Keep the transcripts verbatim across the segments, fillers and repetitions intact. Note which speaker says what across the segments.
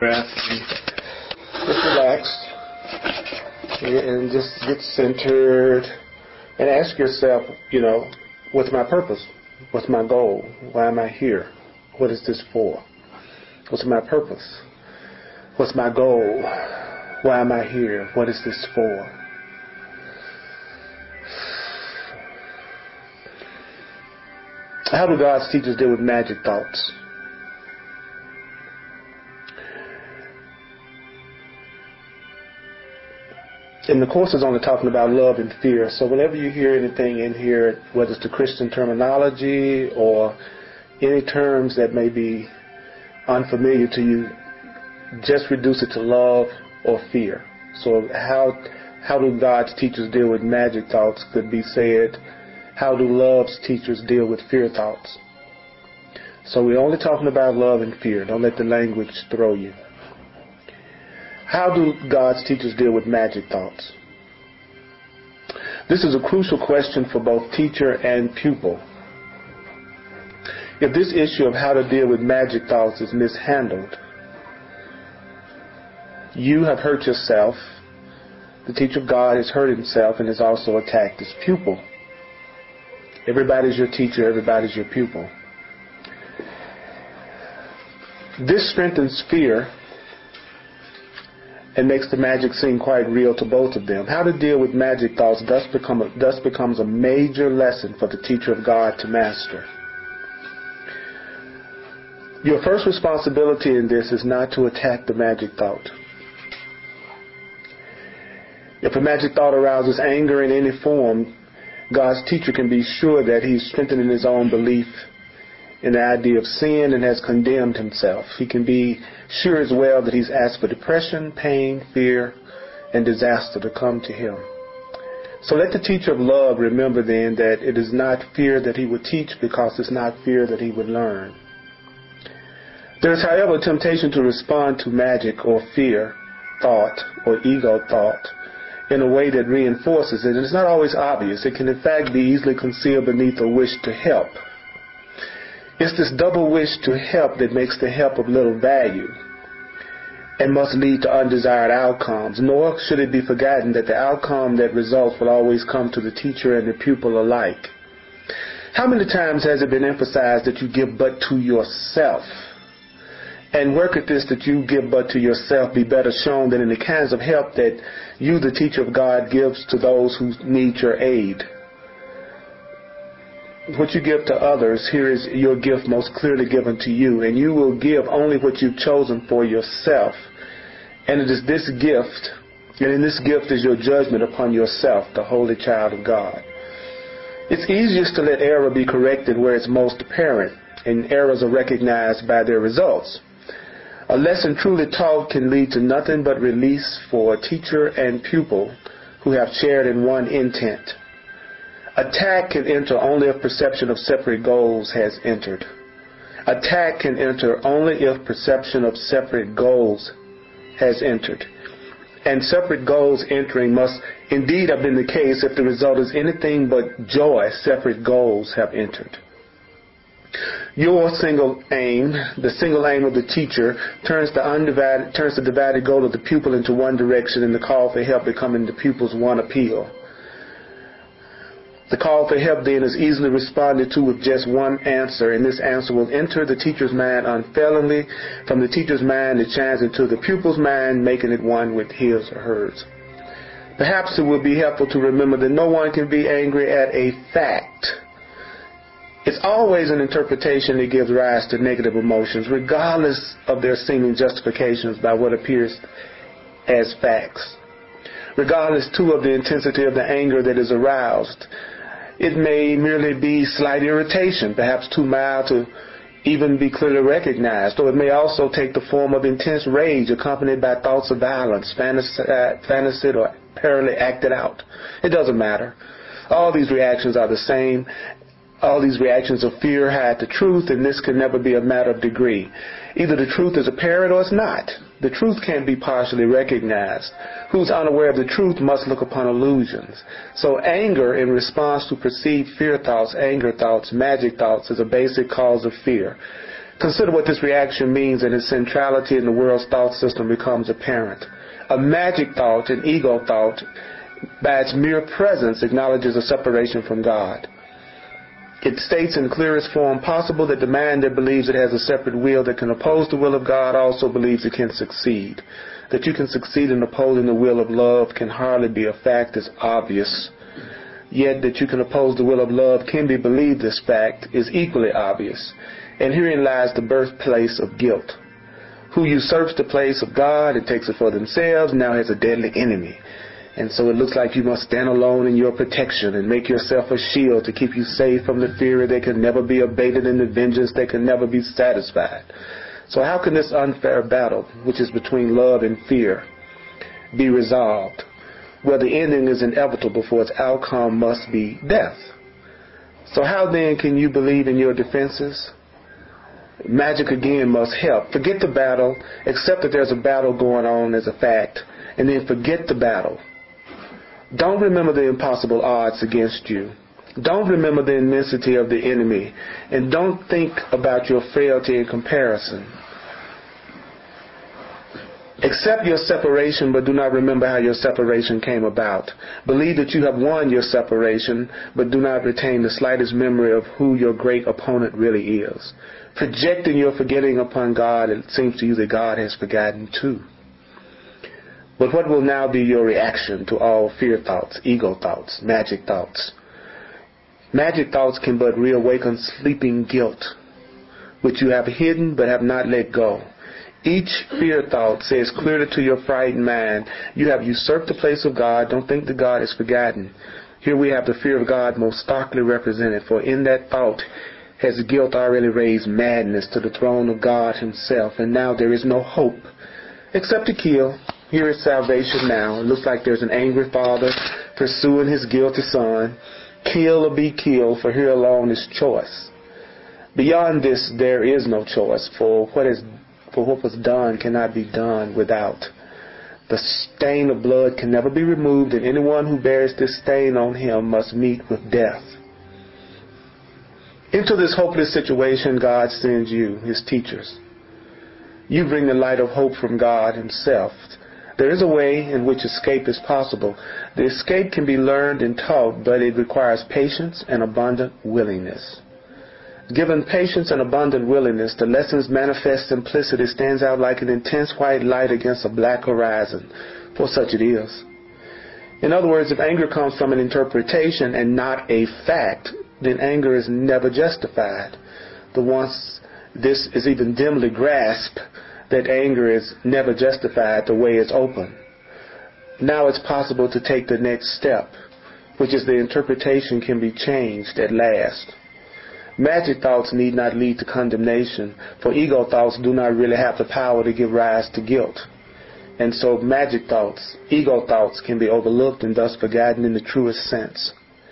Speaker 1: breath. Just relax and just get centered and ask yourself, you know, what's my purpose? What's my goal? Why am I here? What is this for? What's my purpose? What's my goal? Why am I here? What is this for? How do God's teachers deal with magic thoughts? And the course is only talking about love and fear. So whenever you hear anything in here, whether it's the Christian terminology or any terms that may be unfamiliar to you, just reduce it to love or fear. So how how do God's teachers deal with magic thoughts could be said, how do love's teachers deal with fear thoughts? So we're only talking about love and fear. Don't let the language throw you. How do God's teachers deal with magic thoughts? This is a crucial question for both teacher and pupil. If this issue of how to deal with magic thoughts is mishandled, you have hurt yourself, the teacher of God has hurt himself and has also attacked his pupil. Everybody's your teacher, everybody's your pupil. This strengthens fear and makes the magic seem quite real to both of them. How to deal with magic thoughts thus, become a, thus becomes a major lesson for the teacher of God to master. Your first responsibility in this is not to attack the magic thought. If a magic thought arouses anger in any form, God's teacher can be sure that he's strengthening his own belief in the idea of sin and has condemned himself. He can be sure as well that he's asked for depression, pain, fear, and disaster to come to him. So let the teacher of love remember then that it is not fear that he would teach, because it's not fear that he would learn. There is, however, a temptation to respond to magic or fear thought or ego thought in a way that reinforces it. And it's not always obvious. It can in fact be easily concealed beneath a wish to help. It's this double wish to help that makes the help of little value and must lead to undesired outcomes. Nor should it be forgotten that the outcome that results will always come to the teacher and the pupil alike. How many times has it been emphasized that you give but to yourself? And work at this, that you give but to yourself, be better shown than in the kinds of help that you, the teacher of God, gives to those who need your aid. What you give to others, here is your gift most clearly given to you, and you will give only what you've chosen for yourself. And it is this gift, and in this gift is your judgment upon yourself, the holy child of God. It's easiest to let error be corrected where it's most apparent, and errors are recognized by their results. A lesson truly taught can lead to nothing but release for teacher and pupil who have shared in one intent. Attack can enter only if perception of separate goals has entered. Attack can enter only if perception of separate goals has entered. And separate goals entering must indeed have been the case if the result is anything but joy. Separate goals have entered. Your single aim, the single aim of the teacher, turns the undivided, turns the divided goal of the pupil into one direction, and the call for help becoming the pupil's one appeal. The call for help then is easily responded to with just one answer, and this answer will enter the teacher's mind unfailingly. From the teacher's mind, it shines into the pupil's mind, making it one with his or hers. Perhaps it will be helpful to remember that no one can be angry at a fact. It's always an interpretation that gives rise to negative emotions, regardless of their seeming justifications by what appears as facts. Regardless, too, of the intensity of the anger that is aroused. It may merely be slight irritation, perhaps too mild to even be clearly recognized, or it may also take the form of intense rage accompanied by thoughts of violence, fantasied or apparently acted out. It doesn't matter. All these reactions are the same. All these reactions of fear hide the truth, and this can never be a matter of degree. Either the truth is apparent or it's not. The truth can't be partially recognized. Who's unaware of the truth must look upon illusions. So anger in response to perceived fear thoughts, anger thoughts, magic thoughts is a basic cause of fear. Consider what this reaction means, and its centrality in the world's thought system becomes apparent. A magic thought, an ego thought, by its mere presence acknowledges a separation from God. It states in clearest form possible that the mind that believes it has a separate will that can oppose the will of God also believes it can succeed. That you can succeed in opposing the will of love can hardly be a fact as obvious. Yet that you can oppose the will of love can be believed this fact is equally obvious. And herein lies the birthplace of guilt. Who usurps the place of God and takes it for themselves now has a deadly enemy. And so it looks like you must stand alone in your protection and make yourself a shield to keep you safe from the fury that can never be abated and the vengeance that can never be satisfied. So how can this unfair battle, which is between love and fear, be resolved? Well, the ending is inevitable, for its outcome must be death. So how then can you believe in your defenses? Magic again must help. Forget the battle, accept that there's a battle going on as a fact, and then forget the battle. Don't remember the impossible odds against you. Don't remember the immensity of the enemy. And don't think about your frailty in comparison. Accept your separation, but do not remember how your separation came about. Believe that you have won your separation, but do not retain the slightest memory of who your great opponent really is. Projecting your forgetting upon God, it seems to you that God has forgotten too. But what will now be your reaction to all fear thoughts, ego thoughts, magic thoughts? Magic thoughts can but reawaken sleeping guilt, which you have hidden but have not let go. Each fear thought says clearly to your frightened mind, you have usurped the place of God. Don't think that God is forgotten. Here we have the fear of God most starkly represented, for in that thought has guilt already raised madness to the throne of God himself, and now there is no hope except to kill. Here is salvation now. It looks like there's an angry father pursuing his guilty son. Kill or be killed, for here alone is choice. Beyond this, there is no choice, for what is for what was done cannot be done without. The stain of blood can never be removed, and anyone who bears this stain on him must meet with death. Into this hopeless situation, God sends you, his teachers. You bring the light of hope from God himself. There is a way in which escape is possible. The escape can be learned and taught, but it requires patience and abundant willingness. Given patience and abundant willingness, the lesson's manifest simplicity stands out like an intense white light against a black horizon, for such it is. In other words, if anger comes from an interpretation and not a fact, then anger is never justified. The once this is even dimly grasped, that anger is never justified, the way is open. Now it's possible to take the next step, which is the interpretation can be changed at last. Magic thoughts need not lead to condemnation, for ego thoughts do not really have the power to give rise to guilt. And so magic thoughts, ego thoughts can be overlooked and thus forgotten in the truest sense.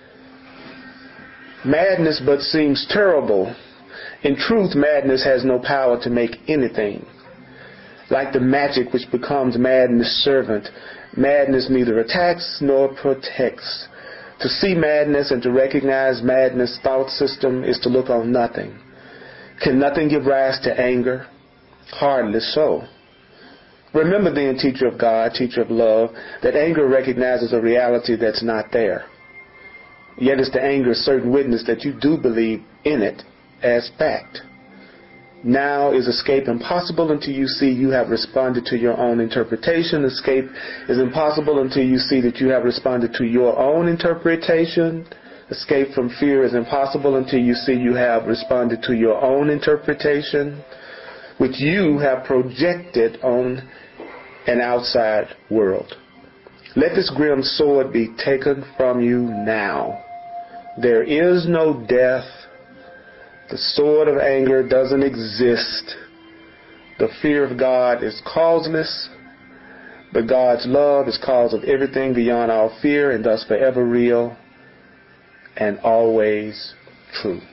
Speaker 1: Madness but seems terrible. In truth, madness has no power to make anything. Like the magic which becomes madness' servant, madness neither attacks nor protects. To see madness and to recognize madness' thought system is to look on nothing. Can nothing give rise to anger? Hardly so. Remember then, teacher of God, teacher of love, that anger recognizes a reality that's not there. Yet it's the anger's certain witness that you do believe in it as fact. Now is escape impossible until you see you have responded to your own interpretation. Escape is impossible until you see that you have responded to your own interpretation. Escape from fear is impossible until you see you have responded to your own interpretation, which you have projected on an outside world. Let this grim sword be taken from you now. There is no death. The sword of anger doesn't exist. The fear of God is causeless, but God's love is cause of everything beyond all fear and thus forever real and always true.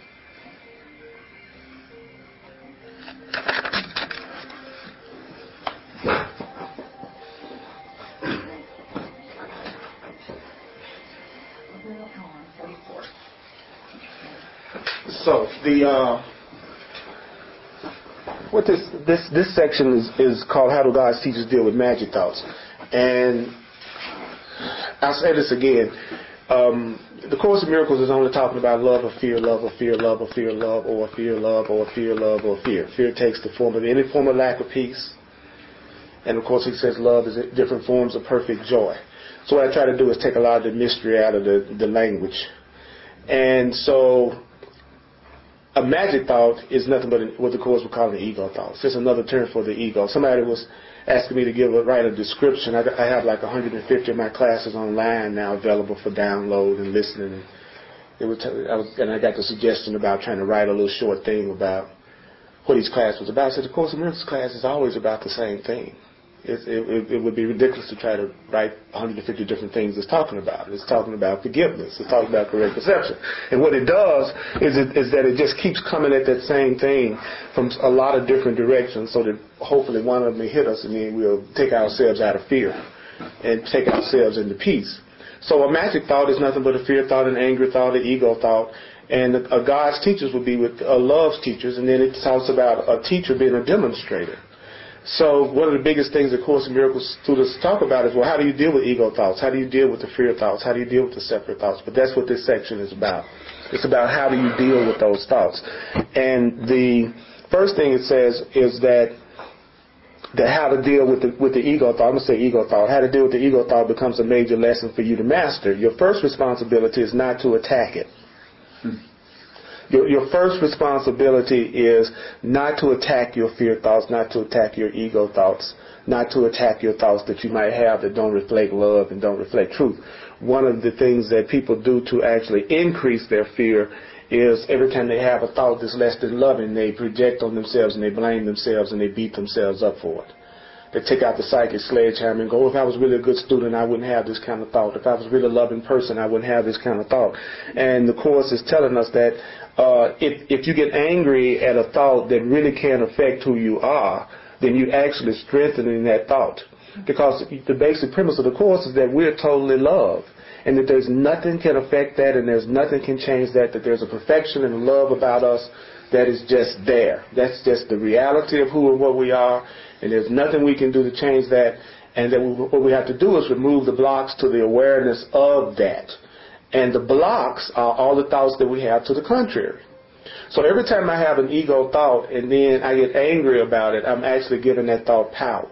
Speaker 1: So the uh, what this this this section is is called "How Do God's Teachers Deal with Magic Thoughts?" And I'll say this again. Um, the Course in Miracles is only talking about love or fear, love or fear, love or fear, love or fear, love or fear, love or fear. Fear takes the form of any form of lack of peace. And of course he says love is different forms of perfect joy. So what I try to do is take a lot of the mystery out of the, the language. And so a magic thought is nothing but what the Course would call an ego thought. It's just another term for the ego. Somebody was asking me to give a, write a description. I, I have like one hundred fifty of my classes online now available for download and listening. And, it would t- I was, and I got the suggestion about trying to write a little short thing about what each class was about. I said, the Course in Miracles class is always about the same thing. It, it, it would be ridiculous to try to write one hundred fifty different things it's talking about. It's talking about forgiveness. It's talking about correct perception. And what it does is, it, is that it just keeps coming at that same thing from a lot of different directions so that hopefully one of them may hit us and then we'll take ourselves out of fear and take ourselves into peace. So a magic thought is nothing but a fear thought, an angry thought, an ego thought. And a God's teachers would be with a love's teachers. And then it talks about a teacher being a demonstrator. So one of the biggest things the Course in Miracles students talk about is, well, how do you deal with ego thoughts? How do you deal with the fear thoughts? How do you deal with the separate thoughts? But that's what this section is about. It's about how do you deal with those thoughts. And the first thing it says is that that how to deal with the with the ego thought. I'm going to say ego thought. How to deal with the ego thought becomes a major lesson for you to master. Your first responsibility is not to attack it. Hmm. Your, your first responsibility is not to attack your fear thoughts, not to attack your ego thoughts, not to attack your thoughts that you might have that don't reflect love and don't reflect truth. One of the things that people do to actually increase their fear is every time they have a thought that's less than loving, they project on themselves and they blame themselves and they beat themselves up for it. They take out the psychic sledgehammer and go, oh, if I was really a good student, I wouldn't have this kind of thought. If I was really a loving person, I wouldn't have this kind of thought. And the Course is telling us that uh, if, if you get angry at a thought that really can't affect who you are, then you're actually strengthening that thought. Because the basic premise of the Course is that we're totally loved. And that there's nothing can affect that and there's nothing can change that, that there's a perfection and a love about us that is just there. That's just the reality of who and what we are, and there's nothing we can do to change that. And that we, what we have to do is remove the blocks to the awareness of that. And the blocks are all the thoughts that we have to the contrary. So every time I have an ego thought and then I get angry about it, I'm actually giving that thought power.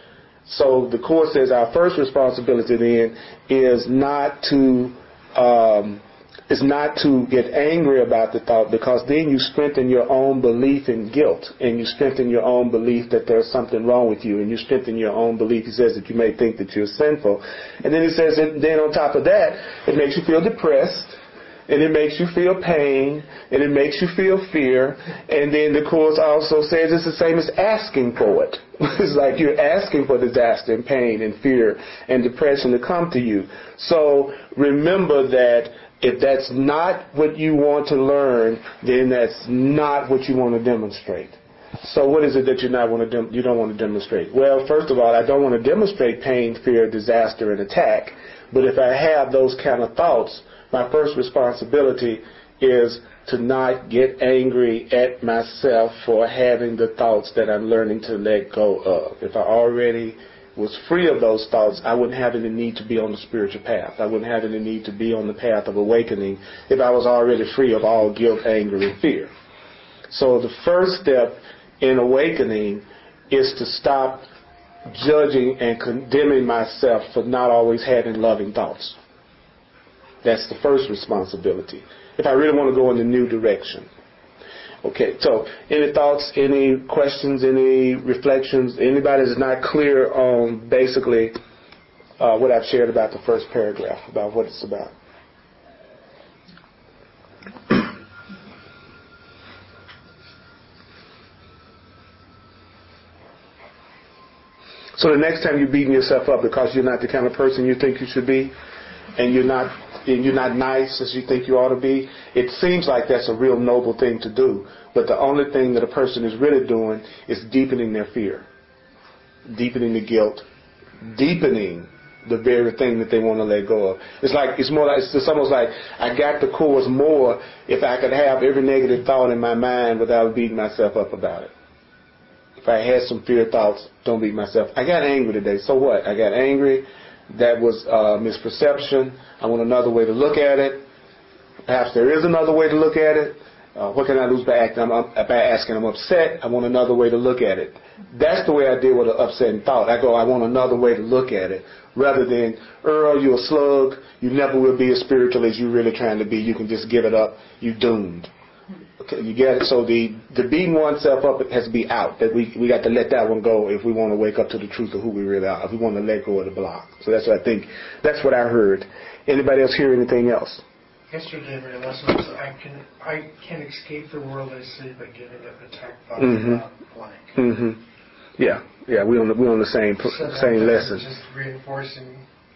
Speaker 1: So the Course says our first responsibility then is not to um, is not to get angry about the thought, because then you strengthen your own belief in guilt and you strengthen your own belief that there's something wrong with you, and you strengthen your own belief. He says that you may think that you're sinful. And then he says that then on top of that, it makes you feel depressed. And it makes you feel pain, and it makes you feel fear, and then the Course also says it's the same as asking for it. It's like you're asking for disaster and pain and fear and depression to come to you. So remember that if that's not what you want to learn, then that's not what you want to demonstrate. So what is it that you not want to dem- you don't want to demonstrate? Well, first of all, I don't want to demonstrate pain, fear, disaster, and attack. But if I have those kind of thoughts, my first responsibility is to not get angry at myself for having the thoughts that I'm learning to let go of. If I already was free of those thoughts, I wouldn't have any need to be on the spiritual path. I wouldn't have any need to be on the path of awakening if I was already free of all guilt, anger, and fear. So the first step in awakening is to stop judging and condemning myself for not always having loving thoughts. That's the first responsibility, if I really want to go in a new direction. Okay, so any thoughts, any questions, any reflections? Anybody that's not clear on basically uh, what I've shared about the first paragraph, about what it's about? So the next time you're beating yourself up because you're not the kind of person you think you should be, and you're not and you're not nice as you think you ought to be, it seems like that's a real noble thing to do. But the only thing that a person is really doing is deepening their fear, deepening the guilt, deepening the very thing that they want to let go of. It's like it's more like it's almost like I got the Course more if I could have every negative thought in my mind without beating myself up about it. If I had some fear thoughts, don't beat myself. I got angry today. So what? I got angry. That was uh, misperception. I want another way to look at it. Perhaps there is another way to look at it. Uh, what can I lose by, acting? I'm, I'm, by asking? I'm upset. I want another way to look at it. That's the way I deal with an upsetting thought. I go, I want another way to look at it. Rather than, Earl, you're a slug. You never will be as spiritual as you're really trying to be. You can just give it up. You're doomed. Okay, you get it? So the, the beating oneself up has to be out. That we we got to let that one go if we want to wake up to the truth of who we really are. If we want to let go of the block. So that's what I think. That's what I heard. Anybody else hear anything else?
Speaker 2: Yesterday, my lesson was I can I can escape the world I see by giving it an attack thought
Speaker 1: mm-hmm.
Speaker 2: about blank.
Speaker 1: Mm-hmm. Yeah, yeah, we on the we on the same
Speaker 2: so
Speaker 1: same lesson.
Speaker 2: Just reinforcing,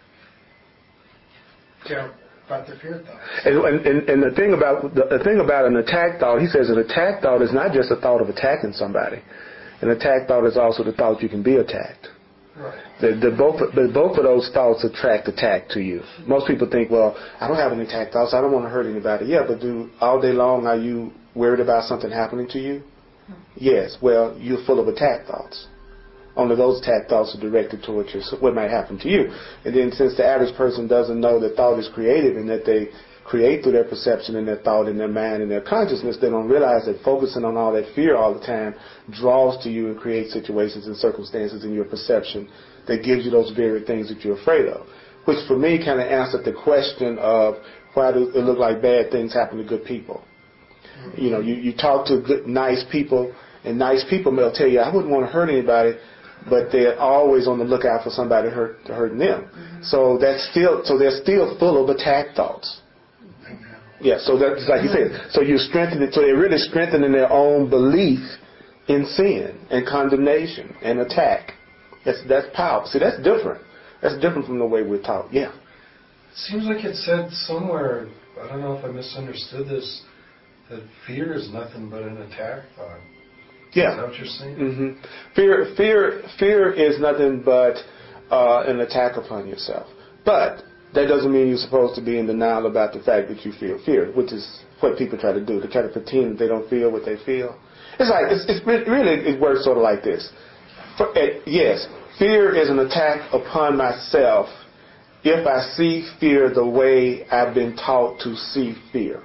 Speaker 2: yeah, about the fear thoughts.
Speaker 1: And, and and the thing about the, the thing about an attack thought, he says an attack thought is not just a thought of attacking somebody. An attack thought is also the thought you can be attacked.
Speaker 2: Right.
Speaker 1: The, the both the, both of those thoughts attract attack to you. Most people think, well, I don't have any attack thoughts. I don't want to hurt anybody. Yeah, but do all day long are you worried about something happening to you? Yes. Well, you're full of attack thoughts. Only those attack thoughts are directed towards you, so what might happen to you. And then since the average person doesn't know that thought is creative and that they create through their perception and their thought and their mind and their consciousness, they don't realize that focusing on all that fear all the time draws to you and creates situations and circumstances in your perception that gives you those very things that you're afraid of. Which for me kind of answered the question of why do it look like bad things happen to good people. You know, you, you talk to good, nice people, and nice people will tell you, I wouldn't want to hurt anybody, but they're always on the lookout for somebody hurt, hurting them. Mm-hmm. So that's still, so they're still full of attack thoughts. Yeah, so that's like you said. So you're strengthening, so they're really strengthening their own belief in sin and condemnation and attack. That's that's powerful. See, that's different. That's different from the way we're taught. Yeah.
Speaker 3: It seems like it said somewhere, I don't know if I misunderstood this, that fear is nothing but an attack thought.
Speaker 1: Yeah.
Speaker 3: Is that what you're saying?
Speaker 1: Mm-hmm. Fear, fear, fear is nothing but uh, an attack upon yourself. But that doesn't mean you're supposed to be in denial about the fact that you feel fear, which is what people try to do. They try to pretend that they don't feel what they feel. It's like, it's, it's really, it works sort of like this. For, uh, yes, fear is an attack upon myself if I see fear the way I've been taught to see fear.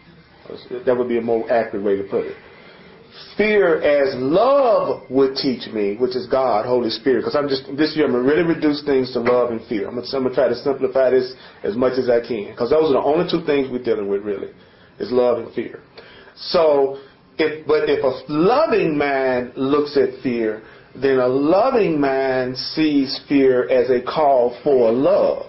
Speaker 1: That would be a more accurate way to put it. Fear as love would teach me, which is God, Holy Spirit. Because I'm just this year I'm going to really reduce things to love and fear. I'm going to try to simplify this as much as I can. Because those are the only two things we're dealing with really, is love and fear. So, if but if a loving mind looks at fear, then a loving mind sees fear as a call for love.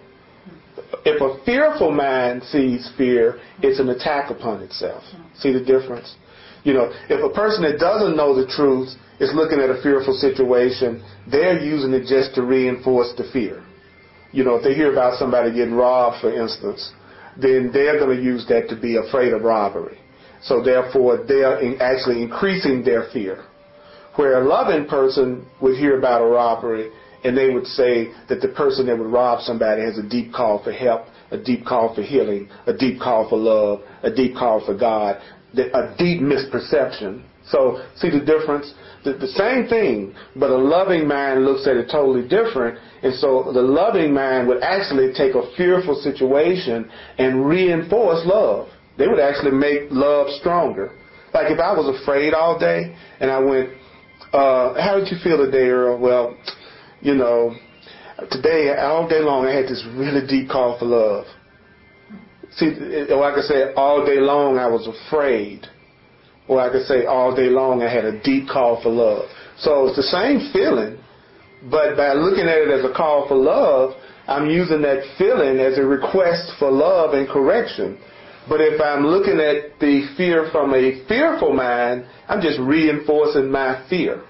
Speaker 1: If a fearful mind sees fear, it's an attack upon itself. See the difference? You know, if a person that doesn't know the truth is looking at a fearful situation, they're using it just to reinforce the fear. You know, if they hear about somebody getting robbed, for instance, then they're going to use that to be afraid of robbery. So therefore, they're in actually increasing their fear. Where a loving person would hear about a robbery and they would say that the person that would rob somebody has a deep call for help, a deep call for healing, a deep call for love, a deep call for God, a deep misperception. So, see the difference? The, the same thing, but a loving mind looks at it totally different. And so the loving mind would actually take a fearful situation and reinforce love. They would actually make love stronger. Like if I was afraid all day and I went, uh, how did you feel today, Earl? Well, you know, today, all day long, I had this really deep call for love. See, or I could say all day long I was afraid. Or I could say all day long I had a deep call for love. So it's the same feeling, but by looking at it as a call for love, I'm using that feeling as a request for love and correction. But if I'm looking at the fear from a fearful mind, I'm just reinforcing my fear.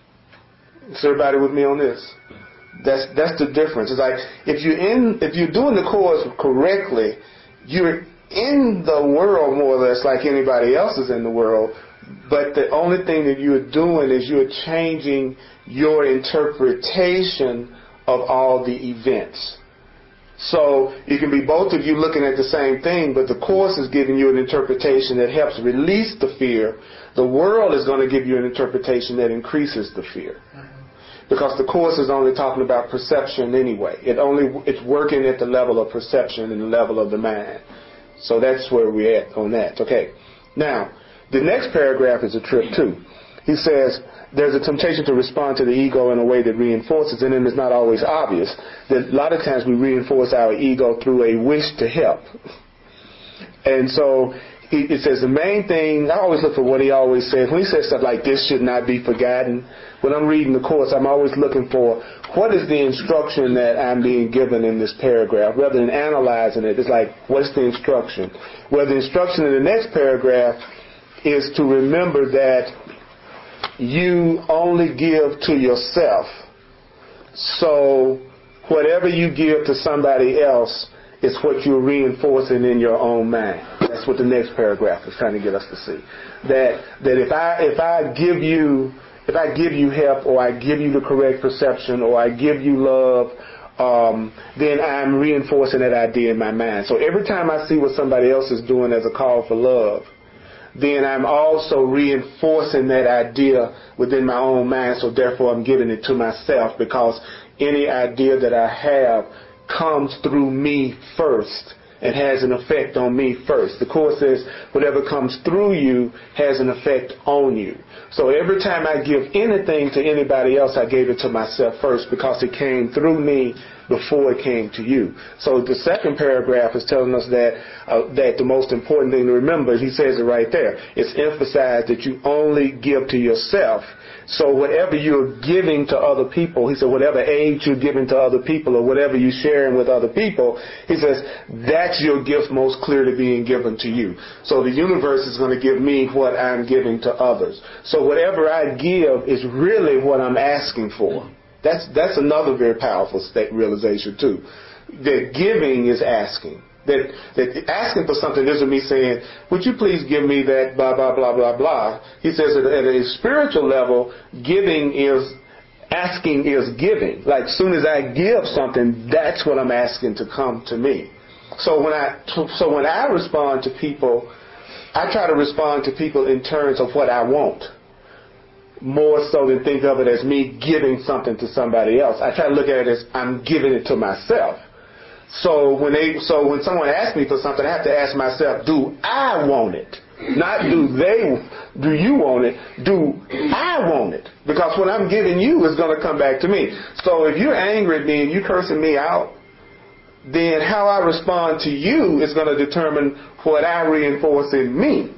Speaker 1: Is everybody with me on this? That's that's the difference. It's like if you're in if you're doing the course correctly, you're in the world more or less like anybody else is in the world, but the only thing that you're doing is you're changing your interpretation of all the events. So it can be both of you looking at the same thing, but the Course is giving you an interpretation that helps release the fear. The world is going to give you an interpretation that increases the fear. Because the Course is only talking about perception anyway. It only it's working at the level of perception and the level of the mind. So that's where we're at on that. Okay. Now, the next paragraph is a trip too. He says, there's a temptation to respond to the ego in a way that reinforces it, and it's not always obvious. That a lot of times we reinforce our ego through a wish to help. And so he, it says the main thing, I always look for what he always says. When he says stuff like this should not be forgotten, when I'm reading the Course, I'm always looking for what is the instruction that I'm being given in this paragraph. Rather than analyzing it, it's like, what's the instruction? Well, the instruction in the next paragraph is to remember that you only give to yourself. So whatever you give to somebody else is what you're reinforcing in your own mind. That's what the next paragraph is trying to get us to see. That that if I if I give you if I give you help, or I give you the correct perception, or I give you love, um, then I'm reinforcing that idea in my mind. So every time I see what somebody else is doing as a call for love, then I'm also reinforcing that idea within my own mind, so therefore I'm giving it to myself, because any idea that I have comes through me first and has an effect on me first. The Course says whatever comes through you has an effect on you. So every time I give anything to anybody else, I gave it to myself first, because it came through me before it came to you. So the second paragraph is telling us that uh, that the most important thing to remember, he says it right there, it's emphasized that you only give to yourself. So whatever you're giving to other people, he said whatever aid you're giving to other people, or whatever you're sharing with other people, he says that's your gift most clearly being given to you. So the universe is going to give me what I'm giving to others. So whatever I give is really what I'm asking for. That's that's another very powerful state realization too. That giving is asking. That that asking for something isn't me saying, would you please give me that blah blah blah blah blah. He says that at a spiritual level, giving is asking is giving. Like as soon as I give something, that's what I'm asking to come to me. So when I so when I respond to people, I try to respond to people in terms of what I want, more so than think of it as me giving something to somebody else. I try to look at it as I'm giving it to myself. So when they, so when someone asks me for something, I have to ask myself, do I want it? Not do they, do you want it? Do I want it? Because what I'm giving you is going to come back to me. So if you're angry at me and you're cursing me out, then how I respond to you is going to determine what I reinforce in me.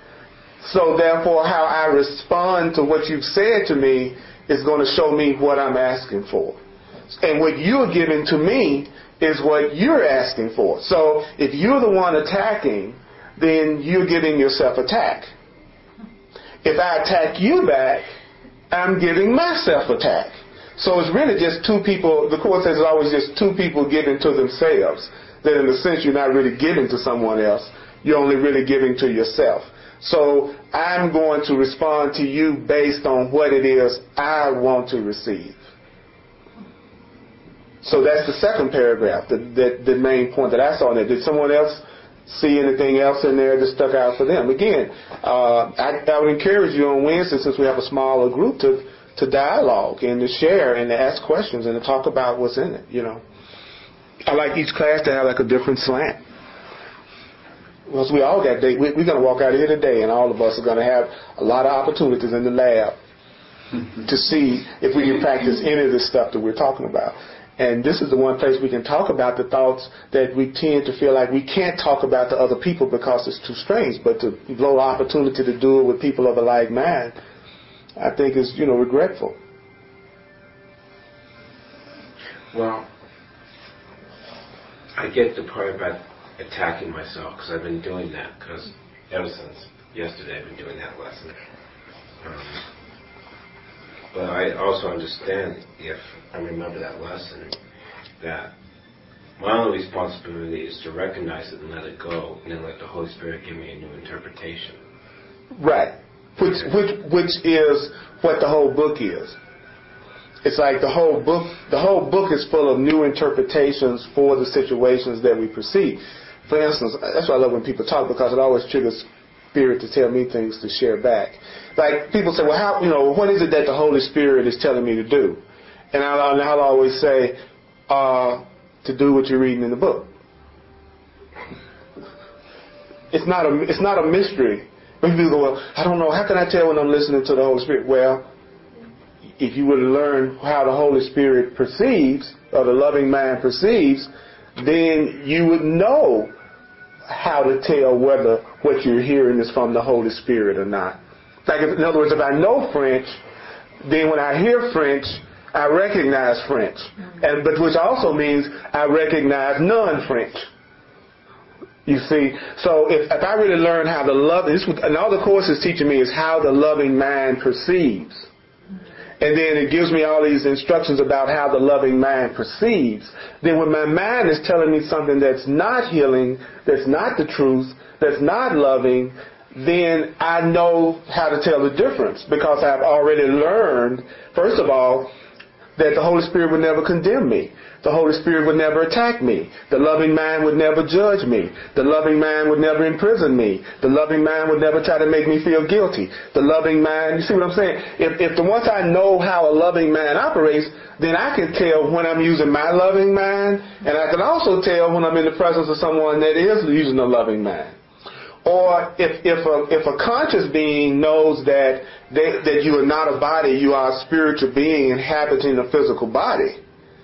Speaker 1: So therefore, how I respond to what you've said to me is going to show me what I'm asking for. And what you're giving to me is what you're asking for. So if you're the one attacking, then you're giving yourself attack. If I attack you back, I'm giving myself attack. So it's really just two people. The Course says it's always just two people giving to themselves. That in a sense you're not really giving to someone else. You're only really giving to yourself. So I'm going to respond to you based on what it is I want to receive. So that's the second paragraph, the, the, the main point that I saw in there. Did someone else see anything else in there that stuck out for them? Again, uh, I, I would encourage you on Wednesday, since we have a smaller group, to, to dialogue and to share and to ask questions and to talk about what's in it, you know. I like each class to have like a different slant. Because we all got, we, we're going to walk out of here today and all of us are going to have a lot of opportunities in the lab to see if we can practice any of this stuff that we're talking about. And this is the one place we can talk about the thoughts that we tend to feel like we can't talk about to other people because it's too strange. But to blow the opportunity to do it with people of a like mind, I think is, you know, regretful.
Speaker 4: Well, I get the part about attacking myself, because I've been doing that, because ever since yesterday I've been doing that lesson. Um, but I also understand, if I remember that lesson, that my only responsibility is to recognize it and let it go, and then let the Holy Spirit give me a new interpretation.
Speaker 1: Right. Which, which, which is what the whole book is. it's like the whole book, the whole book is full of new interpretations for the situations that we perceive. For instance, that's why I love when people talk, because it always triggers Spirit to tell me things to share back. Like people say, well, how, you know, what is it that the Holy Spirit is telling me to do? And I'll, I'll always say, uh, to do what you're reading in the book. It's not a, it's not a mystery. When people go, well, I don't know, how can I tell when I'm listening to the Holy Spirit? Well, if you were to learn how the Holy Spirit perceives, or the loving mind perceives, then you would know how to tell whether what you're hearing is from the Holy Spirit or not. Like, if, in other words, if I know French, then when I hear French, I recognize French, and but which also means I recognize non-French. You see, so if, if I really learn how the love, this, and all the course is teaching me is how the loving mind perceives. And then it gives me all these instructions about how the loving mind perceives. Then when my mind is telling me something that's not healing, that's not the truth, that's not loving, then I know how to tell the difference, because I've already learned, first of all, that the Holy Spirit would never condemn me. The Holy Spirit would never attack me. The loving mind would never judge me. The loving mind would never imprison me. The loving mind would never try to make me feel guilty. The loving mind, you see what I'm saying? If, if the once I know how a loving mind operates, then I can tell when I'm using my loving mind, and I can also tell when I'm in the presence of someone that is using a loving mind. Or if if a, if a conscious being knows that they, that you are not a body, you are a spiritual being inhabiting a physical body,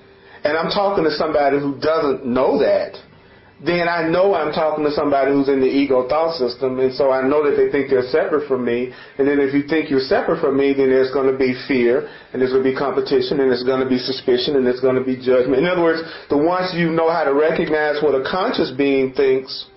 Speaker 1: and I'm talking to somebody who doesn't know that, then I know I'm talking to somebody who's in the ego thought system, and so I know that they think they're separate from me. And then if you think you're separate from me, then there's going to be fear, and there's going to be competition, and there's going to be suspicion, and there's going to be judgment. In other words, the once you know how to recognize what a conscious being thinks,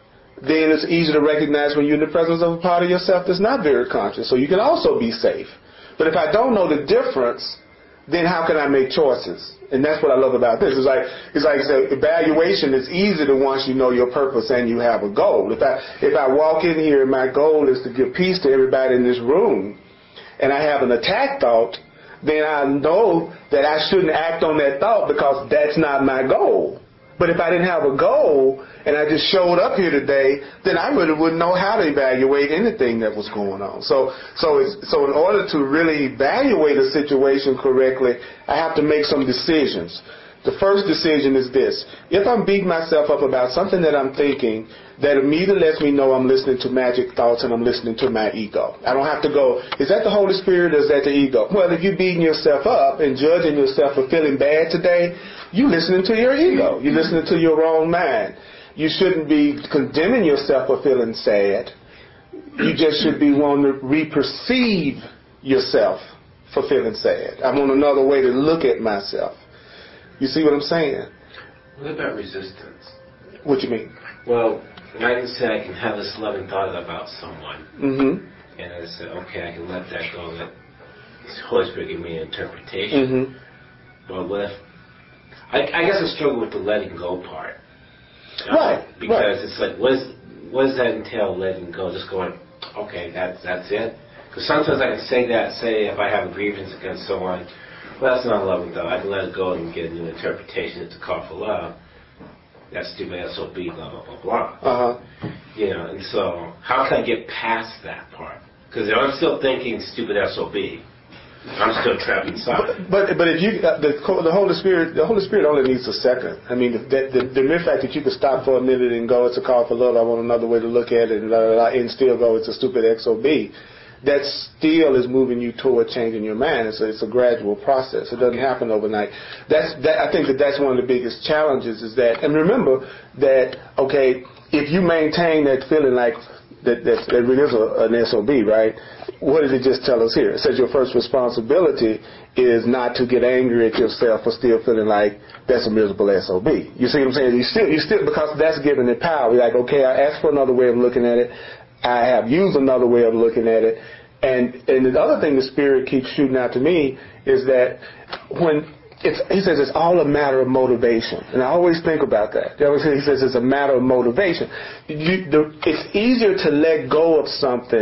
Speaker 1: then it's easy to recognize when you're in the presence of a part of yourself that's not very conscious. So you can also be safe. But if I don't know the difference, then how can I make choices? And that's what I love about this. It's like it's like so evaluation is easy to once you know your purpose and you have a goal. If I if I walk in here and my goal is to give peace to everybody in this room, and I have an attack thought, then I know that I shouldn't act on that thought, because that's not my goal. But if I didn't have a goal and I just showed up here today, then I really wouldn't know how to evaluate anything that was going on. So, so, it's, so in order to really evaluate a situation correctly, I have to make some decisions. The first decision is this: if I'm beating myself up about something that I'm thinking, that immediately lets me know I'm listening to magic thoughts and I'm listening to my ego. I don't have to go, is that the Holy Spirit or is that the ego? Well, if you're beating yourself up and judging yourself for feeling bad today, you're listening to your ego. You're listening to your own mind. You shouldn't be condemning yourself for feeling sad. You just should be wanting to re-perceive yourself for feeling sad. I want another way to look at myself. You see what I'm saying?
Speaker 4: What about resistance?
Speaker 1: What you mean?
Speaker 4: Well, I can say I can have this loving thought about someone,
Speaker 1: Mm-hmm.
Speaker 4: and I say, okay, I can let that go. Let the Holy Spirit give me an interpretation.
Speaker 1: Mm-hmm.
Speaker 4: But what if? I, I guess I struggle with the letting go part. Uh,
Speaker 1: Right.
Speaker 4: Because
Speaker 1: right.
Speaker 4: it's like, what, is, what does that entail? Letting go, just going, okay, that's that's it. Because sometimes I can say that. Say if I have a grievance against someone. Well, that's not a loving thought. I can let it go and get a new interpretation. It's a call for love. That's stupid S O B, blah, blah, blah, blah.
Speaker 1: Uh-huh.
Speaker 4: You know, and so how can I get past that part? Because I'm still thinking stupid S O B. I'm still trapped inside.
Speaker 1: But, but but if you uh, the the Holy Spirit the Holy Spirit only needs a second. I mean, the, the the mere fact that you could stop for a minute and go, it's a call for love. I want another way to look at it, and, blah, blah, blah, and still go, it's a stupid X O B. That still is moving you toward changing your mind. It's a, it's a gradual process. It doesn't happen overnight. That's that. I think that that's one of the biggest challenges is that. And remember that, okay, if you maintain that feeling like that that, that it is a, an S O B, right? What does it just tell us here? It says your first responsibility is not to get angry at yourself for still feeling like that's a miserable S O B. You see what I'm saying? You still, you still, because that's giving it power. You're like, okay, I asked for another way of looking at it. I have used another way of looking at it. And and the other thing the Spirit keeps shooting out to me is that when it's, he says it's all a matter of motivation. And I always think about that. He says it's a matter of motivation. You, the, it's easier to let go of something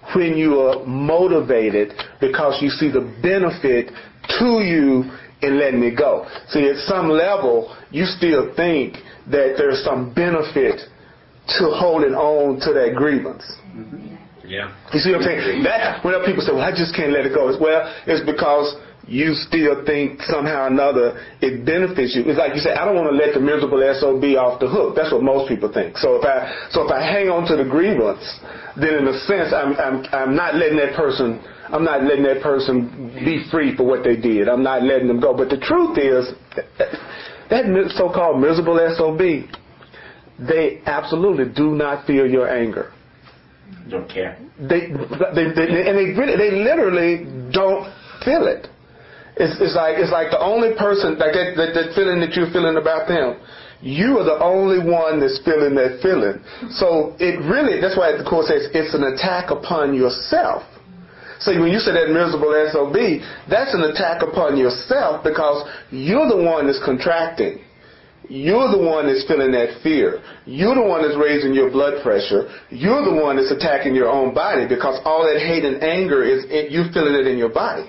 Speaker 1: when you are motivated because you see the benefit to you in letting it go. See, at some level, you still think that there's some benefit to holding on to that grievance.
Speaker 4: Mm-hmm. Yeah.
Speaker 1: You see what I'm saying? That, when people say, well, I just can't let it go. Well, it's because you still think somehow or another it benefits you. It's like you say, I don't want to let the miserable S O B off the hook. That's what most people think. So if I so if I hang on to the grievance, then in a sense I'm I'm I'm not letting that person I'm not letting that person be free for what they did. I'm not letting them go. But the truth is that so-called miserable S O B, they absolutely do not feel your anger.
Speaker 4: Don't care.
Speaker 1: They, they, they and they really, they literally don't feel it. It's, it's like it's like the only person like that, that that feeling that you're feeling about them. You are the only one that's feeling that feeling. So it really, that's why the Course says it's an attack upon yourself. So when you say that miserable S O B, that's an attack upon yourself because you're the one that's contracting. You're the one that's feeling that fear. You're the one that's raising your blood pressure. You're the one that's attacking your own body because all that hate and anger is in, you feeling it in your body.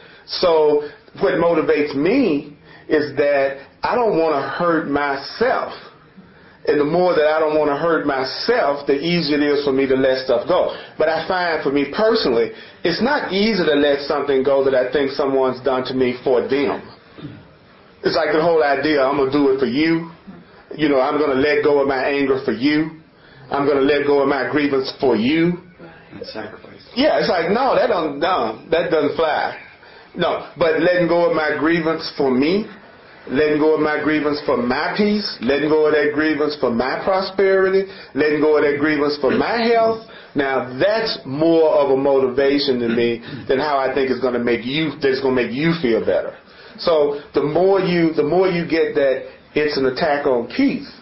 Speaker 1: So what motivates me is that I don't want to hurt myself. And the more that I don't want to hurt myself, the easier it is for me to let stuff go. But I find for me personally, it's not easy to let something go that I think someone's done to me for them. It's like the whole idea, I'm going to do it for you. You know, I'm going to let go of my anger for you. I'm going to let go of my grievance for you.
Speaker 4: And sacrifice.
Speaker 1: Yeah, it's like, no, that don't, no, that doesn't fly. No, but letting go of my grievance for me, letting go of my grievance for my peace, letting go of that grievance for my prosperity, letting go of that grievance for my health. Now that's more of a motivation to me than how I think it's going to make you, that's going to make you feel better. So the more you, the more you get that it's an attack on peace.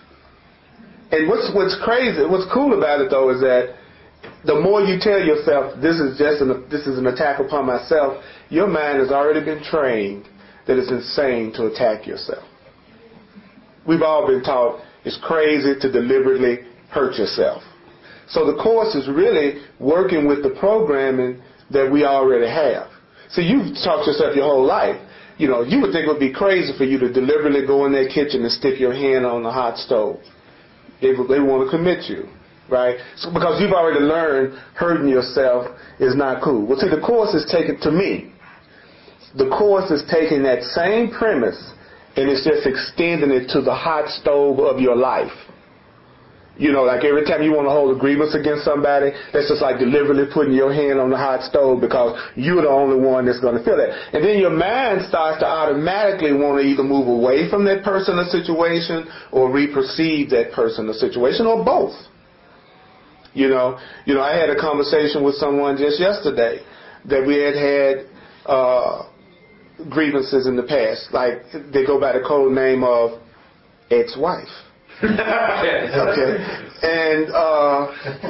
Speaker 1: And what's what's crazy, what's cool about it though is that the more you tell yourself this is just an this is an attack upon myself, your mind has already been trained that it's insane to attack yourself. We've all been taught it's crazy to deliberately hurt yourself. So the Course is really working with the programming that we already have. So you've taught yourself your whole life. You know, you would think it would be crazy for you to deliberately go in that kitchen and stick your hand on the hot stove. They, they want to commit you, right? So because you've already learned hurting yourself is not cool. Well, see, the Course is taking, to me, the Course is taking that same premise and it's just extending it to the hot stove of your life. You know, like every time you want to hold a grievance against somebody, that's just like deliberately putting your hand on the hot stove because you're the only one that's going to feel it. And then your mind starts to automatically want to either move away from that person or situation or re-perceive that person or situation or both. You know, you know, I had a conversation with someone just yesterday that we had had uh, grievances in the past. Like they go by the code name of ex-wife. Okay, and uh,